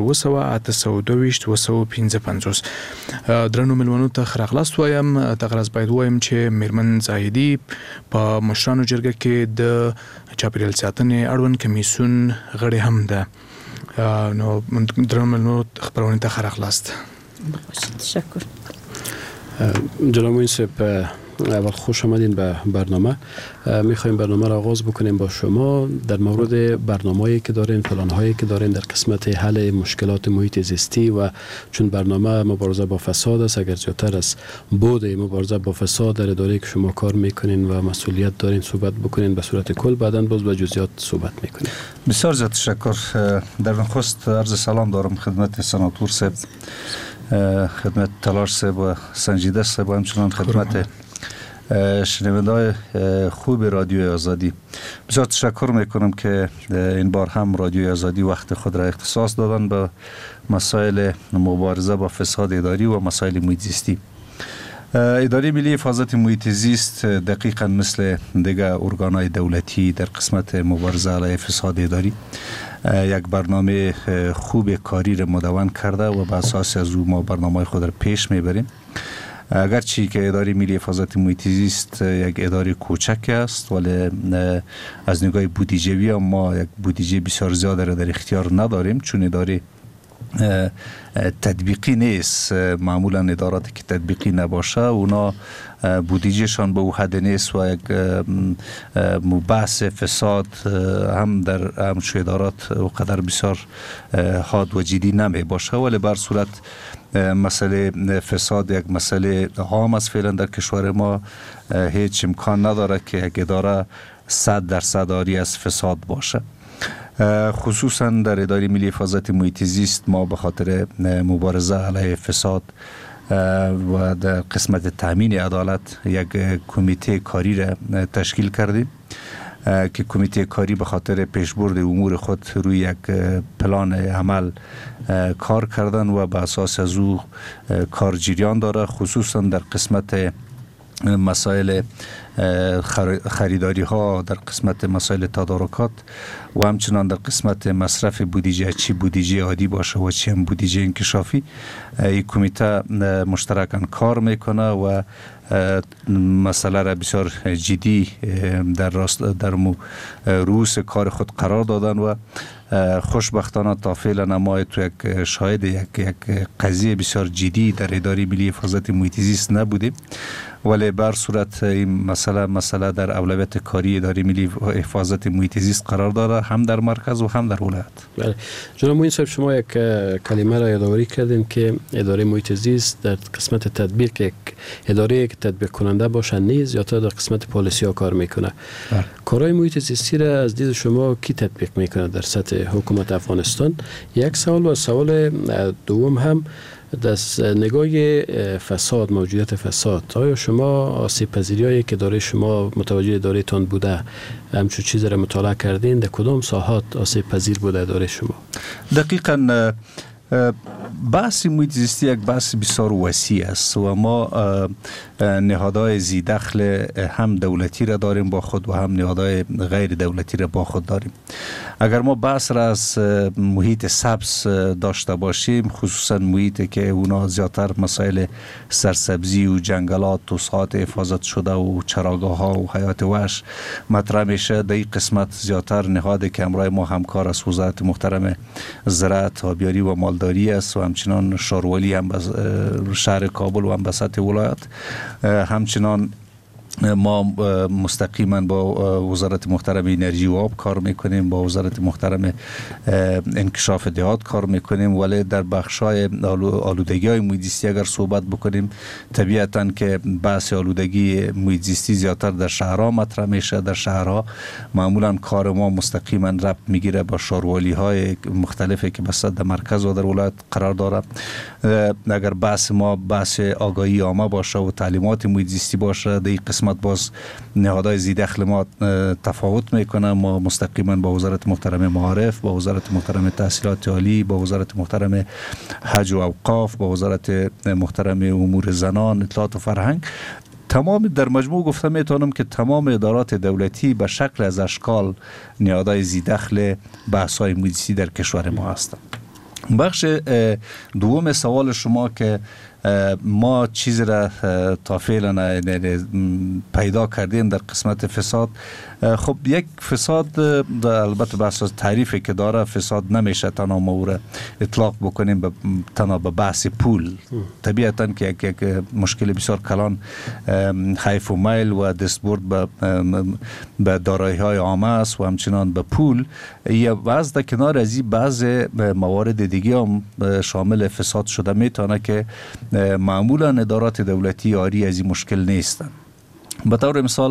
02822 درنو ملمنو ته خراغلاست وایم. تغرض باید وایم چې میرمن زاهدی په مشرانو جرګه کې د چاپیریال ساتنې اړوند کمیسیون غړی هم ده. نو درنو ملمنو خبرونه ته خراغلاست. تشکر. جناب معین صاحب، اول خوش آمدین به برنامه. میخوایم برنامه را آغاز بکنیم با شما در مورد برنامه‌ای که دارین، پلان‌هایی که دارین در قسمت حل مشکلات محیط زیستی و چون برنامه مبارزه با فساد است، اگر زیادتر از بود مبارزه با فساد در اداره‌ای که شما کار میکنین و مسئولیت دارین صحبت بکنین به صورت کل، بعداً باز به جزئیات صحبت میکنین. بسیار زیاد تشکر. در نخست عرض سلام دارم خدمت سناتور صاحب، خدمت تلاش صاحب و سنجیده صاحب و همچنان خدمت شنونده‌های خوب رادیوی آزادی. بسیار تشکر میکنم که این بار هم رادیوی آزادی وقت خود را اختصاص دادن به مسائل مبارزه با فساد اداری و مسائل محیط زیستی. اداره ملی حفاظت محیط زیست دقیقاً مثل دیگر ارگان‌های دولتی در قسمت مبارزه علیه فساد اداری یک برنامه خوب کاری را مدون کرده و به اساس از او ما برنامه خود را پیش میبریم. اگرچه که اداره ملی حفاظت محیط زیست یک اداره کوچک است، ولی از نگاه بودجه‌ای ما یک بودجه بسیار زیاد را در اختیار نداریم، چون اداره تطبیقی نیست. معمولا ادارات که تطبیقی نباشه اونا بودجهشان به او حد نیست و یک بحث فساد هم در همچون ادارات اونقدر بسیار حاد و جدی نمی باشه. ولی بر صورت مسئله فساد یک مسئله عام است فعلا در کشور ما. هیچ امکان نداره که یک اداره 100% عاری از فساد باشه. خصوصا در اداره ملی حفاظت محیط زیست ما به خاطر مبارزه علیه فساد و در قسمت تامین عدالت یک کمیته کاری را تشکیل کردیم که کمیته کاری به خاطر پیشبرد امور خود روی یک پلان عمل کار کردن و به اساس از او کار جریان داره، خصوصا در قسمت مسائل خریداری ها، در قسمت مسائل تدارکات و همچنان در قسمت مصرف بودجه، چی بودجه عادی باشه و چی هم بودجه انکشافی. این کمیته مشترکاً کار میکنه و مسئله را بسیار جدی در رؤوس کار خود قرار دادن و خوشبختانه تا فعلا ما تو یک شاهد یک قضیه بسیار جدی در اداره ملی حفاظت محیط زیست نبودیم، ولی بر صورت این مسئله در اولویت کاری اداره ملی حفاظت محیط زیست قرار داره، هم در مرکز و هم در ولایت. بله جناب معین صاحب، شما یک کلمه را یادآوری کردین که اداره محیط زیست در قسمت تطبیق یک اداره که تطبیق کننده باشه نیز یا تا در قسمت پالیسی ها کار میکنه. کارهای محیط زیستی را از دید شما کی تطبیق میکنه در سطح حکومت افغانستان؟ یک سوال و سوال دوم هم دست نگاه فساد، موجودیت فساد، آیا شما آسیب پذیری‌هایی که داره شما متوجه اداره تان بوده همچون چیز را مطالعه کردین؟ در کدام ساحات آسیب پذیر بوده اداره شما؟ دقیقاً بحث محیط زیستی یک بحث بسیار وسیع است و ما نهادهای زی دخل هم دولتی را داریم با خود و هم نهادهای غیر دولتی را با خود داریم. اگر ما بحث را از محیط سبز داشته باشیم، خصوصا محیطی که اونا زیادتر مسائل سرسبزی و جنگلات و ساحات حفاظت شده و چراگاه ها و حیات وحش مطرح میشه، در این قسمت زیادتر نهادی که همراه ما همکار است وزارت محترم زراعت، آبیاری و مالداری است و همچنان شاروالی هم شهر کابل و هم به سطح ولایت. همچنان ما مستقیما با وزارت محترم انرژی و آب کار میکنیم، با وزارت محترم انکشاف دهات کار میکنیم، ولی در بخشای آلودگی های محیط زیستی اگر صحبت بکنیم، طبیعتا که بحث آلودگی محیط زیستی زیادتر در شهرها مطرح میشه. در شهرها معمولا کار ما مستقیما ربط میگیره با شاروالی های مختلفی که بس در مرکز و در ولایت قرار داره. اگر بحث ما بحث آگاهی عامه باشه و تعلیمات محیط زیستی باشه، در این قسمت باز نهادهای زی دخل ما تفاوت میکنه. ما مستقیما با وزارت محترم معارف، با وزارت محترم تحصیلات عالی، با وزارت محترم حج و اوقاف، با وزارت محترم امور زنان، اطلاعات و فرهنگ تمام در مجموع گفتم میتونم که تمام ادارات دولتی به شکل از اشکال نهادهای ذی‌دخل بحث‌های محیط‌زیستی در کشور ما هستند. بخش دوم سوال شما که ما چیزی را تا فعلا پیدا کردیم در قسمت فساد، خب یک فساد البته بحث از تعریفی که داره، فساد نمیشه تنها ما را اطلاق بکنیم تنها به بحث پول. طبیعتا که یک مشکل بسیار کلان حیف و میل و دستبرد به دارایی های عامه است و همچنان به پول. و از در کنار از این بعض موارد دیگه هم شامل فساد شده میتونه که معمولا ادارات دولتی آری از این مشکل نیستن. به طور مثال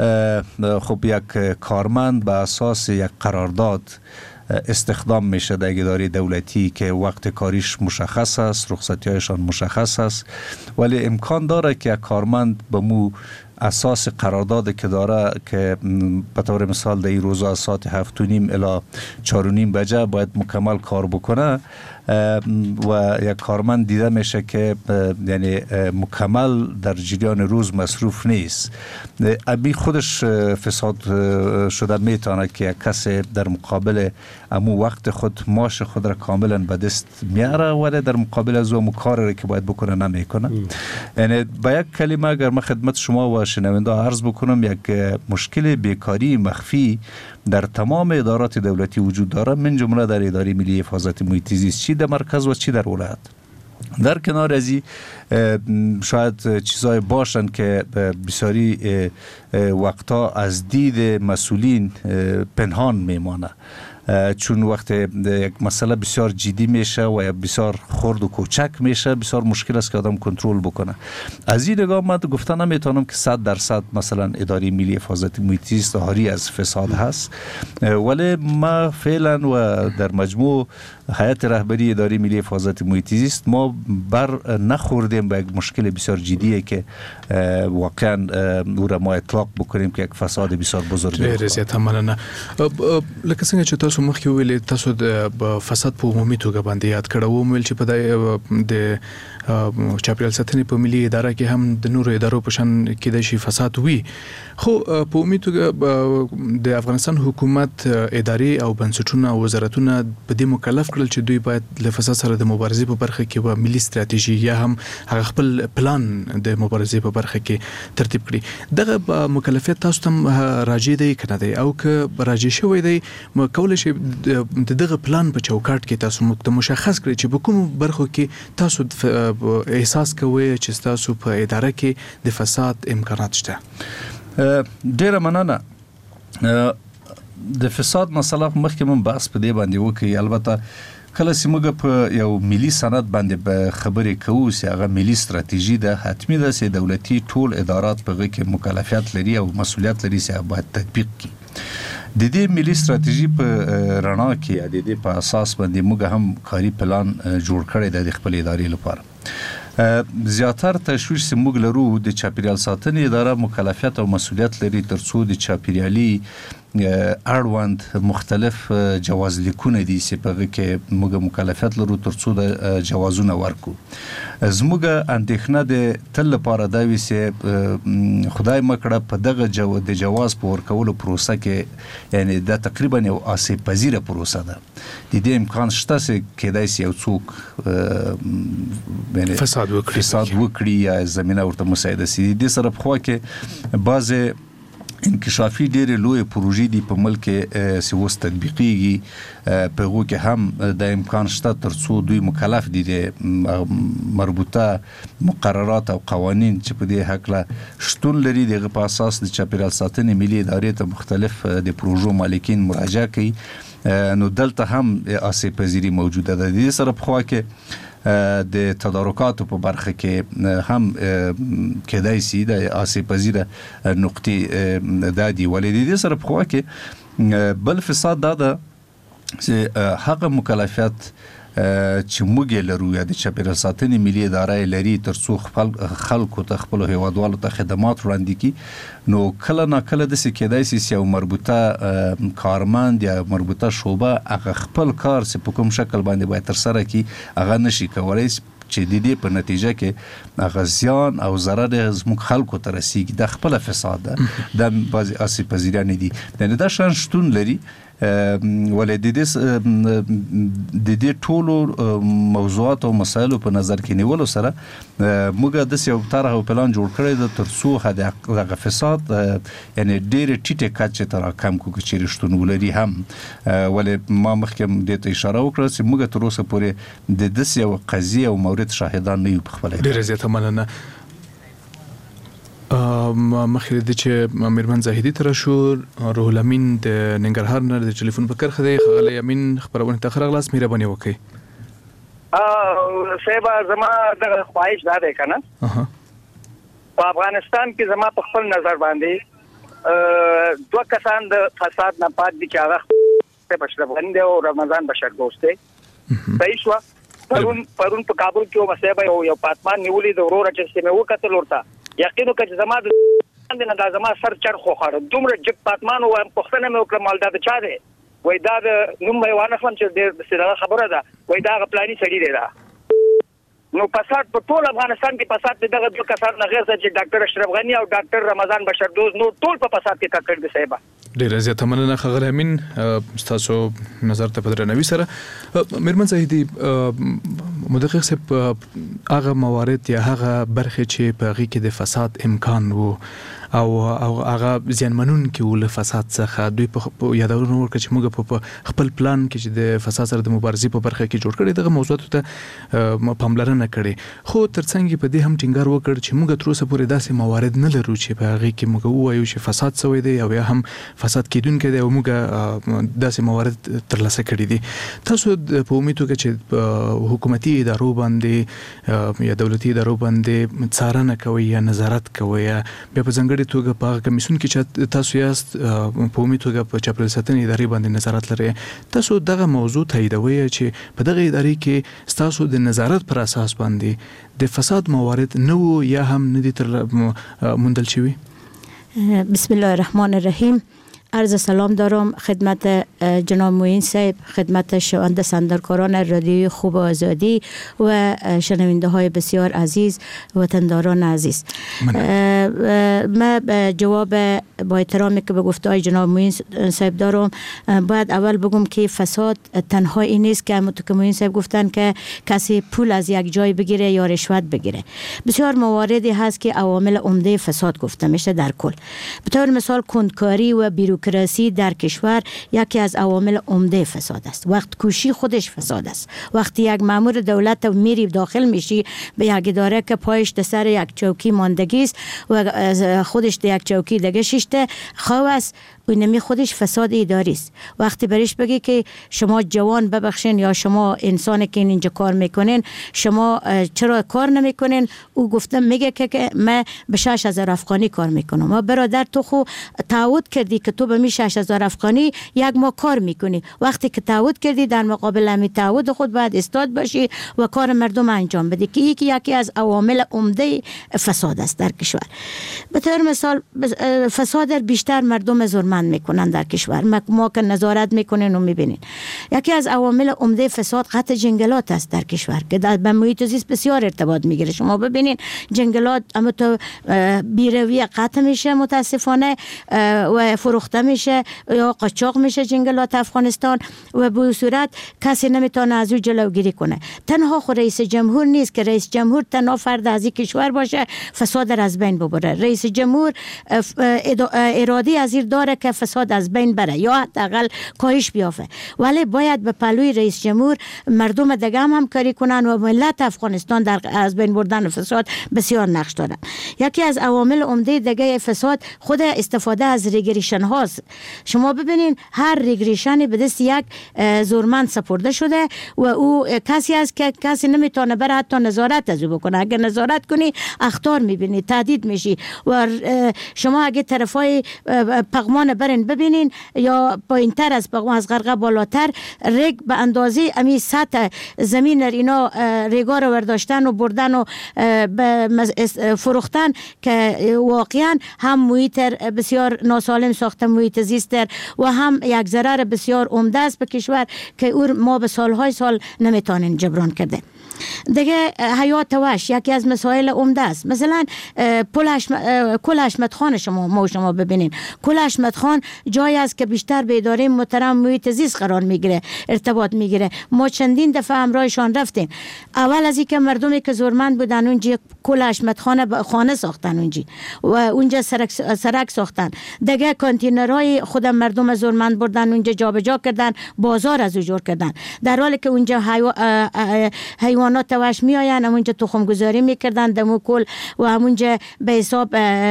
خب یک کارمند به اساس یک قرارداد استخدام میشه در اداره دولتی که وقت کاریش مشخص است، رخصتی‌هایشان مشخص است، ولی امکان داره که یک کارمند به مو اساس قرارداد که داره که به طور مثال در این روزا ساعت 7:30 الی 4:30 بجه باید مکمل کار بکنه و یک کارمند دیده میشه که یعنی مکمل در جریان روز مصروف نیست، ابی خودش فساد شده میتونه که یک کسی در مقابل امو وقت خود معاش خود را کاملا به دست میاره ولی در مقابل از اون کاری که باید بکنه نمیکنه. یعنی با یک کلمه اگر من خدمت شما و شنونده عرض بکنم، یک مشکل بیکاری مخفی در تمام ادارات دولتی وجود داره، من جمله در اداره ملی حفاظت محیط زیست، چی در مرکز و چی در ولایت. در کنار ازی شاید چیزای باشن که بسیاری وقتا از دید مسئولین پنهان میمانه، چون وقت یک مسئله بسیار جدی میشه و یا بسیار خرد و کوچک میشه بسیار مشکل است که آدم کنترل بکنه. از این نگاه من گفته نمیتونم که 100% مثلا اداره ملی حفاظت محیط زیست آری از فساد هست، ولی ما فعلا و در مجموع هیئت رهبری اداره ملی حفاظت محیط زیست ما بر نخوردیم به یک مشکل بسیار جدیه که واقعا او را ما اطلاق بکنیم که یک فساد بسیار بزرگ دی. ډېر زیات مننه. لکه څنګه چې تاسو مخکې ویلي تاسو د فساد په عمومي توګه باندې یاد کړو، ویل چې په د چاپیریال ساتنې په ملي اداره کې هم د نورو ادارو په شان کېدای شي فساد وي، خو په عمومي توګه د افغانستان حکومت ادارې او بنسټونه او وزارتونه په دې مکلف کړل چې دوی باید له فساد سره د مبارزې په برخه کې به ملي ستراتیژي یا هم هغه خپل پلان د مبارزې په برخه کې ترتیب کړي. دغه مکلفیت تاسو ته راجع دی که نه دی، او که راجع شوی دی کولی شي دغه پلان په چوکاټ کې تاسو مشخص کړئ چې په کومو برخو کې تاسو احساس کوئ چې تاسو په اداره کې د فساد امکانات شته؟ ډیره مننه. د فساد مسله مخکې من بحث په دې باندې وکړي. البته کله چې موږ په یو ملي سند باندې به خبرې کوو چې هغه ملي ستراتیژي ده، حتمی ده چې دولتي ټول ادارات په هغه کې مکلفیت لري او مسؤلیت لري چې باید تطبیق کړي. د دې ملي ستراتیژي په رڼا کې د دې په اساس باندې موږ هم کاري پلان جوړ کړی دی د خپل ادارې لپاره. زیاتر تشویش چې موږ لرو د چاپیریال ساتنې اداره مکلفیت او مسؤلیت لري ترڅو د چاپیریالي اړوند مختلف جواز لیکونه دي چې په هغه کې موږ مکلفیت لرو ترڅو د جوازونه ورکو. زموږ اندېښنه د تل لپاره دا وي چې خدای مکړه په دغه د جواز په ورکولو پروسه کې یعنی دا تقریبا یو آسیب پذیره پروسه ده. د دې امکان شته چې کېدای شي یو څوک فساد وکړي یا زمینه ورته مساعده شي. د دې سره په خوا کې بعضې انکشافي ډېرې لویې پروژې دي په ملک کې چې اوس تطبیقېږي، په هغو کې هم د امکان شته ترڅو دوی مکلف دي د مربوطه مقررات او قوانین چې په دې هکله شتون لري د هغه په اساس د چاپیریال ساتنې ملي ادارې ته مختلف د پروژو مالکین مراجعه کوي. نو دلته هم آسیب پذیری موجوده ده. د دې سره په خوا کې د تدارکاتو په برخه کې هم کېدای شي د آسیب پذیره نقطې دا دي، ولې د دې سره په خوا کې بل فساد دا ده چې هغه مکلفیت چې موږ لرو یا د چاپیریال ساتنې ملي اداره لري ترڅو خپل خلکو ته خپل هیوادوالو ته خدمات وړاندې کړي، نو کله ناکله داسې کېدای شي چې یو مربوطه کارمند یا مربوطه شعبه هغه خپل کار چې په کوم شکل باندې باید ترسره کړي هغه نشي کولی چې د دې په نتیجه کې غزيان او ضرر زموږ خلکو ته رسیږي د خپل فساد د بعض اساسي پذیران دي دا شان شتون لري ولې د دې ټولو موضوعات او مسایل په نظر کې نیولو سره موږ د یو طرح او پلان جوړ کړی د ترڅو د فساد یعنی ډېر ټیټه کچه تر کم کوو چې رښتون ولري هم ولې ما مخکې د ته اشاره وکړه چې موږ تر اوسه پورې د دې یو قضیه او مورد شاهدان نه یو په خپل ډېر زیاته مننه مخکې د چې میرمن زاهدی تر شو روح الامین د ننګرهار نه د ټلیفون په کرخه دی خغل یمین خبرونه ته خرغلاس مهرباني وکړئ سیبا زما د خواهش دا ده کنه په افغانستان کې زما په خپل نظر باندې دوه کسان د فساد نه پات دي چې هغه په اشرف غنی او رمضان بشر دوسته صحیح شو پرون په کابل کې مسیبا یو پاتمان نیولې د ورور چې سیمه وکړه ورته یقینو کې زما د دا زما سر چر خو خړ دومره جګ پاتمان او پښتنه مې وکړه مال دا د چا دی وای دا د نوم مې وانه فهم چې د سره خبره ده وای دا غپلانی سړی دی دا نو فساد په ټول افغانستان کې فساد دغه دوه کسان نه غیر چې ډاکټر اشرف غنی او ډاکټر رمضان بشر دوز نو ټول په فساد کې ککړ دي صاحب ډیر زیاته مننه خغل امین تاسو نظر ته بدرنوي سره میرمن زاهدی مدقق صاحب هغه موارد یا هغه برخه چې په هغه کې د فساد امکان وو او هغه ځانمنون کې ول فساد څخه دوی په یادونه ورکړي چې موږ په خپل پلان کې چې د فساد سره د مبارزې په برخه کې جوړ کړی دغه موضوعات ته پاملرنه کړي خو ترڅنګ په دې هم ټینګار وکړ چې موږ تر اوسه پورې داسې موارد نه لرو چې په هغه کې موږ وایو چې فساد سوی دی او یا هم فساد کیدونکې دی او موږ داسې موارد ترلاسه کړي دي تاسو په امید وکړئ چې حکومتي ادارو باندې یا دولتي ادارو باندې څارنه کوي یا نظارت کوي یا په څنګه توګه په کمیسیون کې چې تاسو یاست په امید توګه په چاپیریال ساتنې ادارې باندې نظارت لري تاسو دغه موضوع تاییدوي چې په دغه ادارې کې تاسو د نظارت پر اساس باندې د فساد موارد نو یا هم ندي تر موندل شوی بسم الله الرحمن الرحیم عرض سلام دارم خدمت جناب معین صاحب خدمت شنونده سندرکاران رادیوی خوب آزادی و شنونده های بسیار عزیز وطنداران عزیز من جواب با احترامی که به گفته های جناب معین صاحب دارم باید اول بگم که فساد تنها این نیست که معین صاحب گفتن که کسی پول از یک جای بگیره یا رشوت بگیره بسیار مواردی هست که عوامل عمده فساد گفته میشه در کل به طور مثال کندکاری و بیروکراسی در کشور یکی از عوامل عمده فساد است وقت کوشی خودش فساد است وقتی یک مأمور دولت میری داخل میشی به یک اداره که پایش در سر یک چوکی ماندگی است و خودش در یک چوکی دیگه شیشته خواه است اینمی خودش فساد اداری است وقتی برش بگی که شما جوان ببخشین یا شما انسانی که اینجا کار میکنین شما چرا کار نمیکنین او گفتم میگه که من به 6000 افغانی کار میکنم و برادر تو خو تعهد کردی که تو به می 6000 افغانی یک ماه کار میکنی وقتی که تعهد کردی در مقابل همین تعهد خود باید استاد باشی و کار مردم انجام بدی که یکی از عوامل عمده فساد است در کشور به طور مثال فساد بیشتر مردم زورمند میکنن در کشور ما که نظارت میکنین و میبینین یکی از عوامل عمده فساد قطع جنگلات است در کشور که به محیط زیست بسیار ارتباط میگیره شما ببینین جنگلات اما تو بیروی قطع میشه متاسفانه و فروخته میشه یا قاچاق میشه جنگلات افغانستان و به صورت کسی نمیتونه از او جلوگیری کنه تنها خود رئیس جمهور نیست که رئیس جمهور تنها فرد از این کشور باشه فساد را از بین ببره رئیس جمهور اراده از این داره که فساد از بین بره یا حداقل کاهش بیافته ولی باید به پلوی رئیس جمهور مردم دیگه هم کاری کنن و ملت افغانستان در از بین بردن فساد بسیار نقش دارن یکی از عوامل عمده دیگه فساد خود استفاده از ریگریشن هاست شما ببینین هر ریگریشنی به دست یک زورمند سپرده شده و او کسی است که کسی نمیتونه بره حتی نظارت از او بکنه اگر نظارت کنی اخطار میبینی تهدید میشی و شما اگه طرفای پغمان برین ببینین یا پایینتر از پغمان از غرقه بالاتر ریگ به اندازه امی سطح زمین اینا ریگا رو برداشتن و بردن و فروختن که واقعا هم محیط بسیار ناسالم ساخته محیط زیست و هم یک ضرر بسیار عمده است به کشور که او ما به سالهای سال نمیتونیم جبران کرده دیگه حیات وحش یکی از مسائل عمده است. مثلا کل حشمت خان شما ببینین. کل حشمت خان جایی است که بیشتر به اداره محترم محیط زیست قرار میگیره، ارتباط میگیره. ما چندین دفعه همراهشان رفتیم. اول از اینکه مردمی که زورمند بودن اونجا کل حشمت خانه ساختن اونجا و اونجا سرک ساختن. دیگه کانتینرهای خود مردم زورمند بردن اونجا جابجا کردن، بازار از جور کردن. در حالی که اونجا حیوانات وحش می آین، همونجا تخم گذاری می کردن دمو کل و همونجا به حساب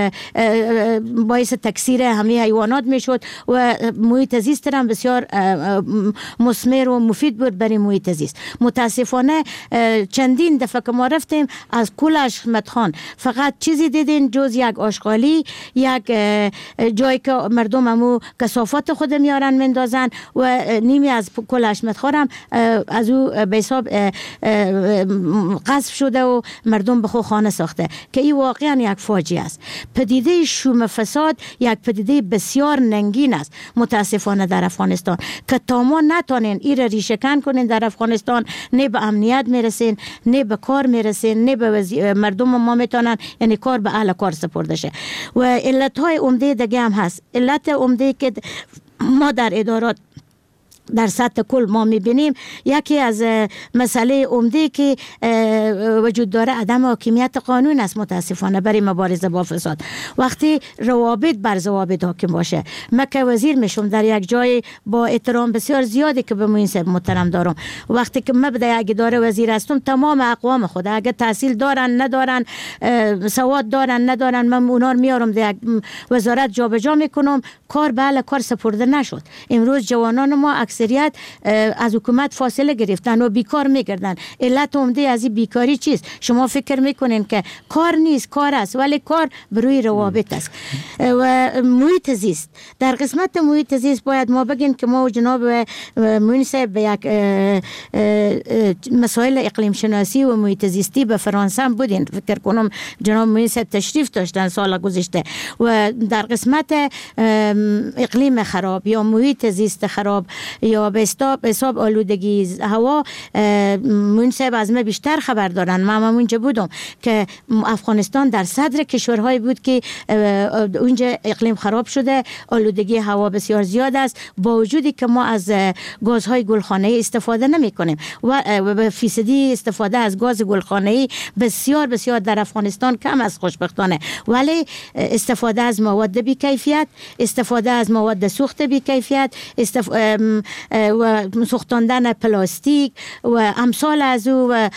باعث تکثیر همه حیوانات می شد و محیط زیست هم بسیار مثمر و مفید بود برای محیط زیست. متاسفانه چندین دفعه که ما رفتیم از کل حشمت خان فقط چیزی دیدین جز یک آشغالی، یک جایی که مردم همو کثافات خود میارن مندازن و نیمی از کل حشمت خان هم از او به حساب قصف شده و مردم به خود خانه ساخته که این واقعا یک فاجعه است. پدیده شوم فساد یک پدیده بسیار ننگین است متاسفانه در افغانستان که تا ما نتونین این را ریشه‌کن کنین در افغانستان، نه به امنیت میرسین، نه به کار میرسین، نه به مردم ما میتونن یعنی کار به اهل کار سپرده شه. و علت‌های عمده دیگه هم هست. علت عمده که ما در ادارات در سطح کل ما میبینیم، یکی از مسئله عمده که وجود داره عدم حاکمیت قانون است متاسفانه برای مبارزه با فساد. وقتی روابط بر ضوابط حاکم باشه، من که وزیر میشم در یک جای با احترام بسیار زیادی که به موین صاحب محترم دارم، وقتی که من به یک اداره وزیر هستم تمام اقوام خود اگه تحصیل دارن ندارن، سواد دارن ندارن، من اونا رو میارم در یک وزارت جابجا میکنم، کار به اهل کار سپرده نشد. امروز جوانان ما اکثریت از حکومت فاصله گرفتن و بیکار میگردن. علت عمده از این بیکاری چیست؟ شما فکر میکنین که کار نیست، کار است، ولی کار بروی روابط است. و محیط زیست، در قسمت محیط زیست باید ما بگیم که ما جناب موین صاحب به یک مسائل اقلیم شناسی و محیط زیستی به فرانسه هم بودین، فکر کنم جناب موین صاحب تشریف داشتن سال گذشته. و در قسمت اقلیم خراب یا محیط زیست خراب یا به حساب آلودگی هوا، موین صاحب از من بیشتر خبر دارن. من اونجا بودم که افغانستان در صدر کشورهای بود که اونجا اقلیم خراب شده، آلودگی هوا بسیار زیاد است، با وجودی که ما از گازهای گلخانه‌ای استفاده نمی کنیم و به فیصدی استفاده از گاز گلخانه‌ای بسیار بسیار در افغانستان کم است خوشبختانه، ولی استفاده از مواد بی کیفیت، استفاده از مواد سوخت بی کیفیت و سوختاندن پلاستیک و امثال از او و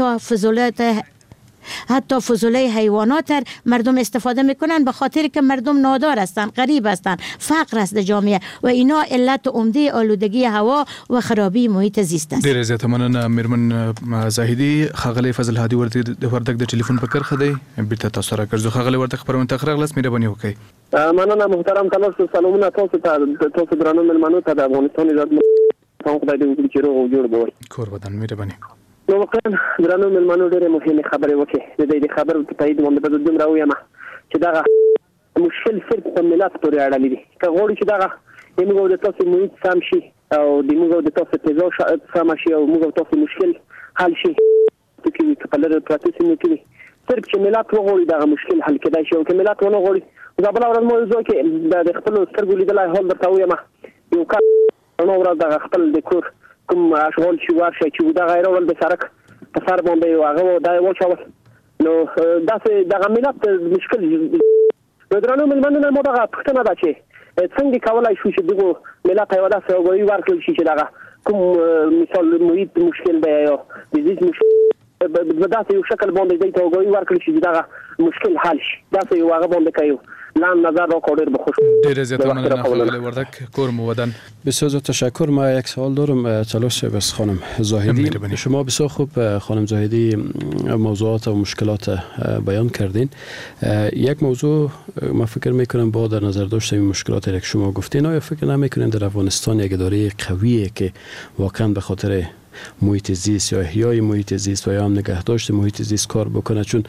حتی فضوله حیوانات مردم استفاده میکنن به خاطر که مردم نادار هستن، غریب هستن، فقر است در جامعه و اینا علت عمده آلودگی هوا و خرابی محیط زیست است. ډیر زیاته مننه میرمن زاهدی. ښاغلی فضل هادي وردک د ټلیفون په کرخه دی بیرته تاسو را ګرځو. ښاغلی وردک خبرونه تخرغ لاس مهرباني وکړئ. مننه محترم تاسو سلامونه تاسو درنو ملمنو ته د افغانستان عزت مو خدای دې وکړي چې روغ او جوړ بور کور بدن مهرباني. نو واقعا درنو ملمنو ډېرې مهمه خبرې وکړي. د دې خبرو په تایید باندې به دومره وایم چې دا مشکل صرف په ملت پورې اړه لري. که غواړي چې دا موږ د تاسو محیط سم شي او د موږ د تاسو فضا سم شي او موږ تاسو مشکل حل شي چې په لاره پراته سیمو کې صرف چې ملت وغواړي دا مشکل حل کېدای شي او که ملت ونه غواړي دا بل ورځ موضوع کې د خپل سترګو لیدلای حال درته وایم یو کار نو ورځ د خپل د کور کوم اشغال چې ورشه چې دا غیر ول د سرک په سر باندې هغه دا وچاو نو دا ملت مشکل درنو ملمنو مو دا پښتنه ده چې څنګه کولای شو چې دغه ملت یو داسې وګړي ورکړي چې دا کوم مثال محیط مشکل دی یا د دې مشکل په داسې یو شکل باندې دی ته وګړي ورکړي چې دا مشکل حل شي. داسې یو هغه باندې کوي لام نظر را کادر بخوش. ډیر زیاته مننه خاله وردک کور مو ودان. بسیار تشکر. ما یک سوال دارم تلاش بس خانم زاهدی. شما بسیار خوب خانم زاهدی موضوعات و مشکلات بیان کردین. یک موضوع ما فکر میکنم با در نظر داشته این مشکلات که شما گفتین آیا فکر نمیکنین در افغانستان یک اداره قویه که واقعا به خاطر محیط زیست یا احیای محیط زیست و یا هم نگهداشت محیط زیست کار بکنه؟ چون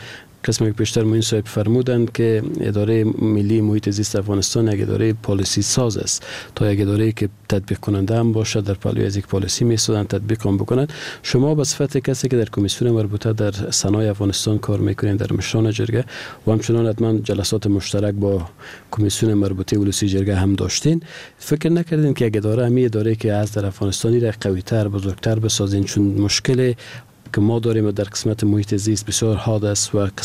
قسمی که پیشتر معین صاحب فرمودند که اداره ملی محیط زیست افغانستان یک اداره پالیسی ساز است. تا یک اداره که تطبیق کننده هم باشه، در پهلوی از یک پالیسی می‌ایستادن تطبیق هم بکنن. شما به صفت کسی که در کمیسیون مربوطه در صنایع افغانستان کار میکنین، در مشران جرگه و همچنان حتما جلسات مشترک با کمیسیون مربوطه ولوسی جرگه هم داشتین، فکر نکردین که یک اداره که از در افغانستانی را قوی‌تر، بزرگتر بسازین؟ چون مشکل که ما داریم در قسمت محیط زیست بسیار حاد است و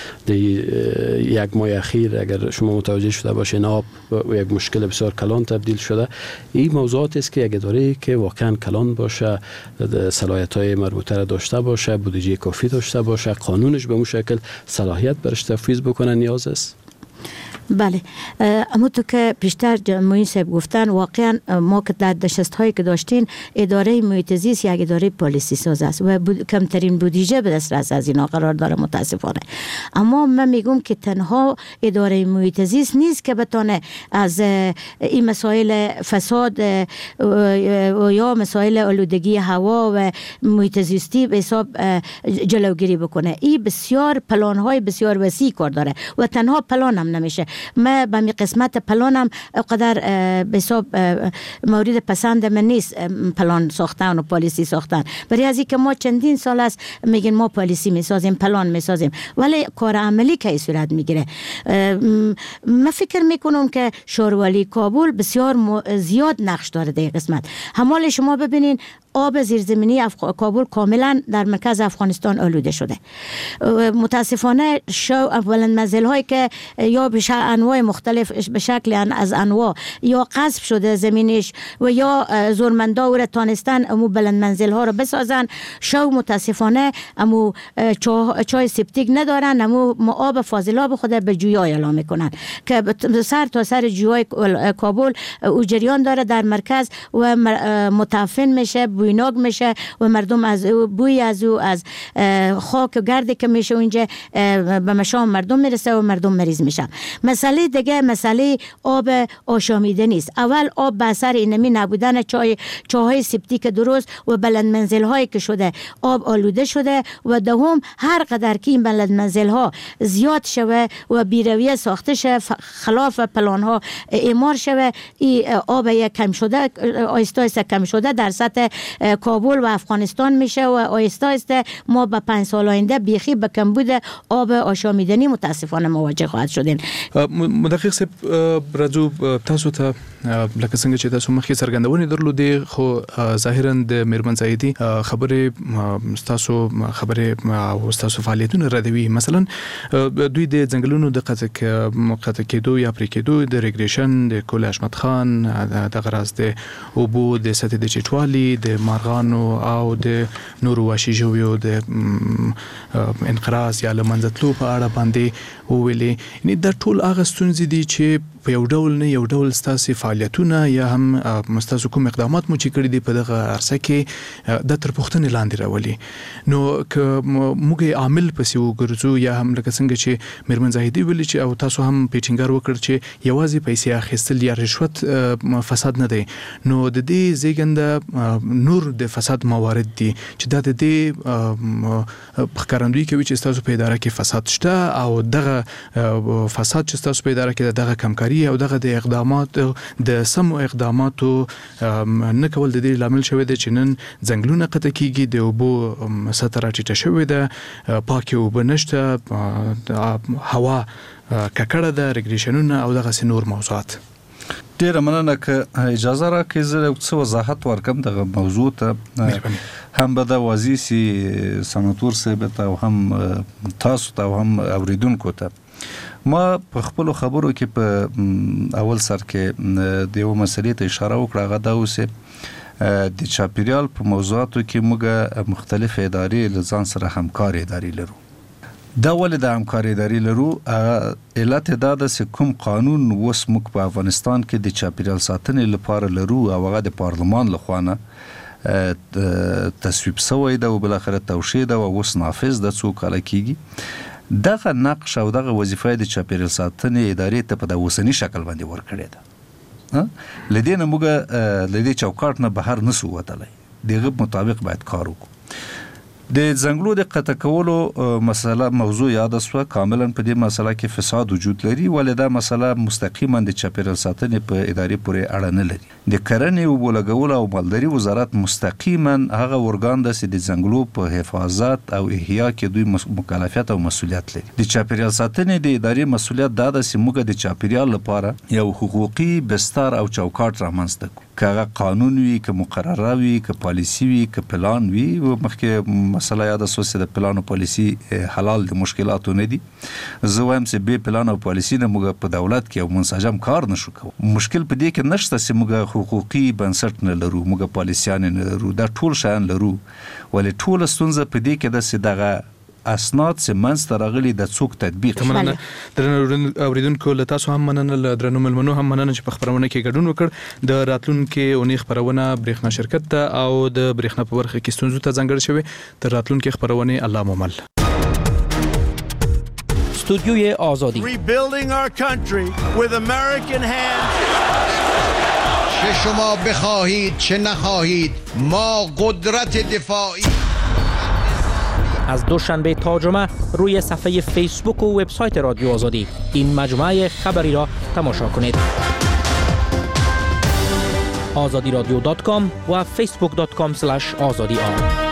یک ماه اخیر اگر شما متوجه شده باشین آب و یک مشکل بسیار کلان تبدیل شده. این موضوعات است که یک اداره که واقعا کلان باشه، صلاحیت‌های مربوطه را داشته باشه، بودجه کافی داشته باشه، قانونش به اون شکل صلاحیت برش تفویض بکنه نیاز است. بله، اما تو که پیشتر معین صاحب گفتن، واقعا ما که در نشست هایی که داشتین اداره محیط زیست یک اداره پالیسی ساز است و کمترین بودجه به دسترس از اینا قرار داره متاسفانه. اما من میگم که تنها اداره محیط زیست نیست که بتونه از این مسائل فساد یا مسائل آلودگی هوا و محیط زیستی به حساب جلوگیری بکنه. این بسیار پلان های بسیار وسیع کار داره و تنها پلان هم نمیشه. من به می قسمت پلانم قدر به حساب مورد پسند من نیست پلان ساختن و پالیسی ساختن، برای از اینکه ما چندین سال است میگن ما پالیسی میسازیم، پلان میسازیم، ولی کار عملی که صورت میگیره. من فکر میکنم که شاروالی کابل بسیار زیاد نقش داره در قسمت. همال شما ببینین آب زیرزمینی کابل کاملا در مرکز افغانستان آلوده شده. متاسفانه بلند منزل هایی که یا به انواع مختلف به شکل از انواع یا غصب شده زمینش و یا زورمندا او را تانستن امو بلند منزل ها را بسازن، متاسفانه امو چای سپتیک ندارن، امو آب فاضلاب خود به جویا اعلام میکنن که سر تا سر جویای کابل او جریان داره در مرکز و متعفن میشه، بویناک میشه و مردم از بوی از او از خاک و گردی که میشه اونجا به مشام مردم میرسه و مردم مریض میشن. مسئله دیگه مسئله آب آشامیده نیست. اول آب به اثر اینمی نبودن چاهای سپتیک درست و بلند منزل هایی که شده آب آلوده شده و دوم هر قدر که این بلند منزل ها زیاد شوه و بیرویه ساخته شه خلاف پلان ها اعمار شوه، این آب کم شده آیسته کم شده در سطح کابل و افغانستان میشه و آیسته ما به 5 سال آینده بیخی به کمبود آب آشامیدنی متاسفانه مواجه خواهد شدین. مدقق صاحب راځو تاسو ته لکه څنګه چې تاسو مخکې څرګندونې درلودې، خو ظاهرا د میرمن زاهدي خبرې تاسو خبرې او تاسو فعالیتونه ردوي. مثلا دوی د ځنګلونو د قطع کېدو یا پرې کېدو د ریګریشن د کول حشمت خان د غراز د اوبو د سطح د چټوالي د مارغانو او د نورو وحشي ژویو د انقراض یا لمنځتلو په اړه باندې وویلې. یعنی دا ټول هغه ستونزې دي چې په یو ډول نه یو ډول ستاسو فعالیتونه یا هم مستاسو کوم اقدامات مو چې کړی دي په دغه عرصه کې د تر پوښتنې لاندې راولي. نو که موږ عامل پسې وګرځو یا هم لکه څنګه چې میرمن زاهدي ویلي چې او تاسو هم پیټینګر وکړ چې یوازې پیسې اخیستل یا رشوت فساد نه دی، نو د دې زیږنده نور د فساد موارد دي چې دا د دې ښکارندویي کوي چې تاسو په اداره کې فساد شته او دغه فساد چې تاسو په اداره کې دغه کمکاري او دغه د اقدامات د سم اقداماتو نه کول د دې لامل شوی دی چې نن ځنګلونه قطع کیږي، د اوبو سطح راټیټه شوې ده، پاکې اوبه نشته، هوا ککړه ده، ریګریشنونه او دغه نور موضوعات. ډیره مننه که اجازه راکړئ زه څه وضاحت ورکړم دغه موضوع ته، هم به د واضح سي سناتور صاحب ته او هم تاسو ته او هم اوریدونکو ته. ما په خپل خبرو کې په اول سر کې د یو مسلې ته اشاره وکړه، هغه دا اوسه د چاپیریال په موضوعاتو کې موږ مختلف ادارې له ځان سره همکاري ادارې لرو. دا ولې د همکاري ادارې لرو؟ علت دا ده چې کوم قانون اوس موږ په افغانستان کې د چاپیریال ساتنې لپاره لرو او هغه د پارلمان لخوا نه تصویب شوی ده او بالاخره توشیح ده او اوس نافذ ده څو کاله کېږي. دغه نقش او دغه وظیفه د چاپیریال ساتنې ادارې ته په د اوسني شکل باندې ورکړې ده. لدې نه موږ لدې چوکاټ نه بهر نسو وتلی، دغه مطابق باید کار وکړو. د ځنګلو د قطع کولو مسله موضوع یاد شوه. کاملا په دې مسله کې فساد وجود لري، ولې دا مسله مستقیما د چاپیریال ساتنې په ادارې پورې اړه نه لري. د کرنې او بولګولو او مالداري وزارت مستقیما هغه ورګان د ځنګلو په حفاظت او احیا کې دوی مکلفیت او مسؤلیت لري. د چاپیریال ساتنې د ادارې مسؤلیت دا ده چې موږ د چاپیریال لپاره یو حقوقي بستر او چوکاټ رامنځته کړو، که قانون وي، که مقرره وي، که پالیسی وي، که پلان وي. مخکې مسله یاد شوه چې د پلان او پالیسی حلال د مشکلاتو نه دي. زه وایم چې بې پلان او پالیسی نه موږ په دولت کې یو منسجم کار نشو کوو. مشکل په دې کې نشته چې موږ حقوقي بنسټ نه لرو، موږ پالیسیان نه لرو، دا ټول شیان لرو، ولې ټوله ستونزه په دې کې ده چې دغه اسناد چې منځته راغلي د څوک تطبیق. مننه درنو اوریدونکو، له تاسو هم مننه، له درنو ملمنو هم مننه چې په خبرونه کې ګډون وکړ. د راتلونکي اونۍ خبرونه برېښنا شرکت ته او د برېښنا په برخه کې ستونزو ته ځانګړې شوې. تر راتلونکي خبرونه الله مومل. استودیوی آزادی. Rebuilding our country with American hands. چه شما بخواهید چه نخواهید ما قدرت دفاعی. از دوشنبه تا جمعه روی صفحه فیسبوک و وبسایت رادیو آزادی این مجموعه خبری را تماشا کنید. azadiradyo.com و facebook.com/azadi.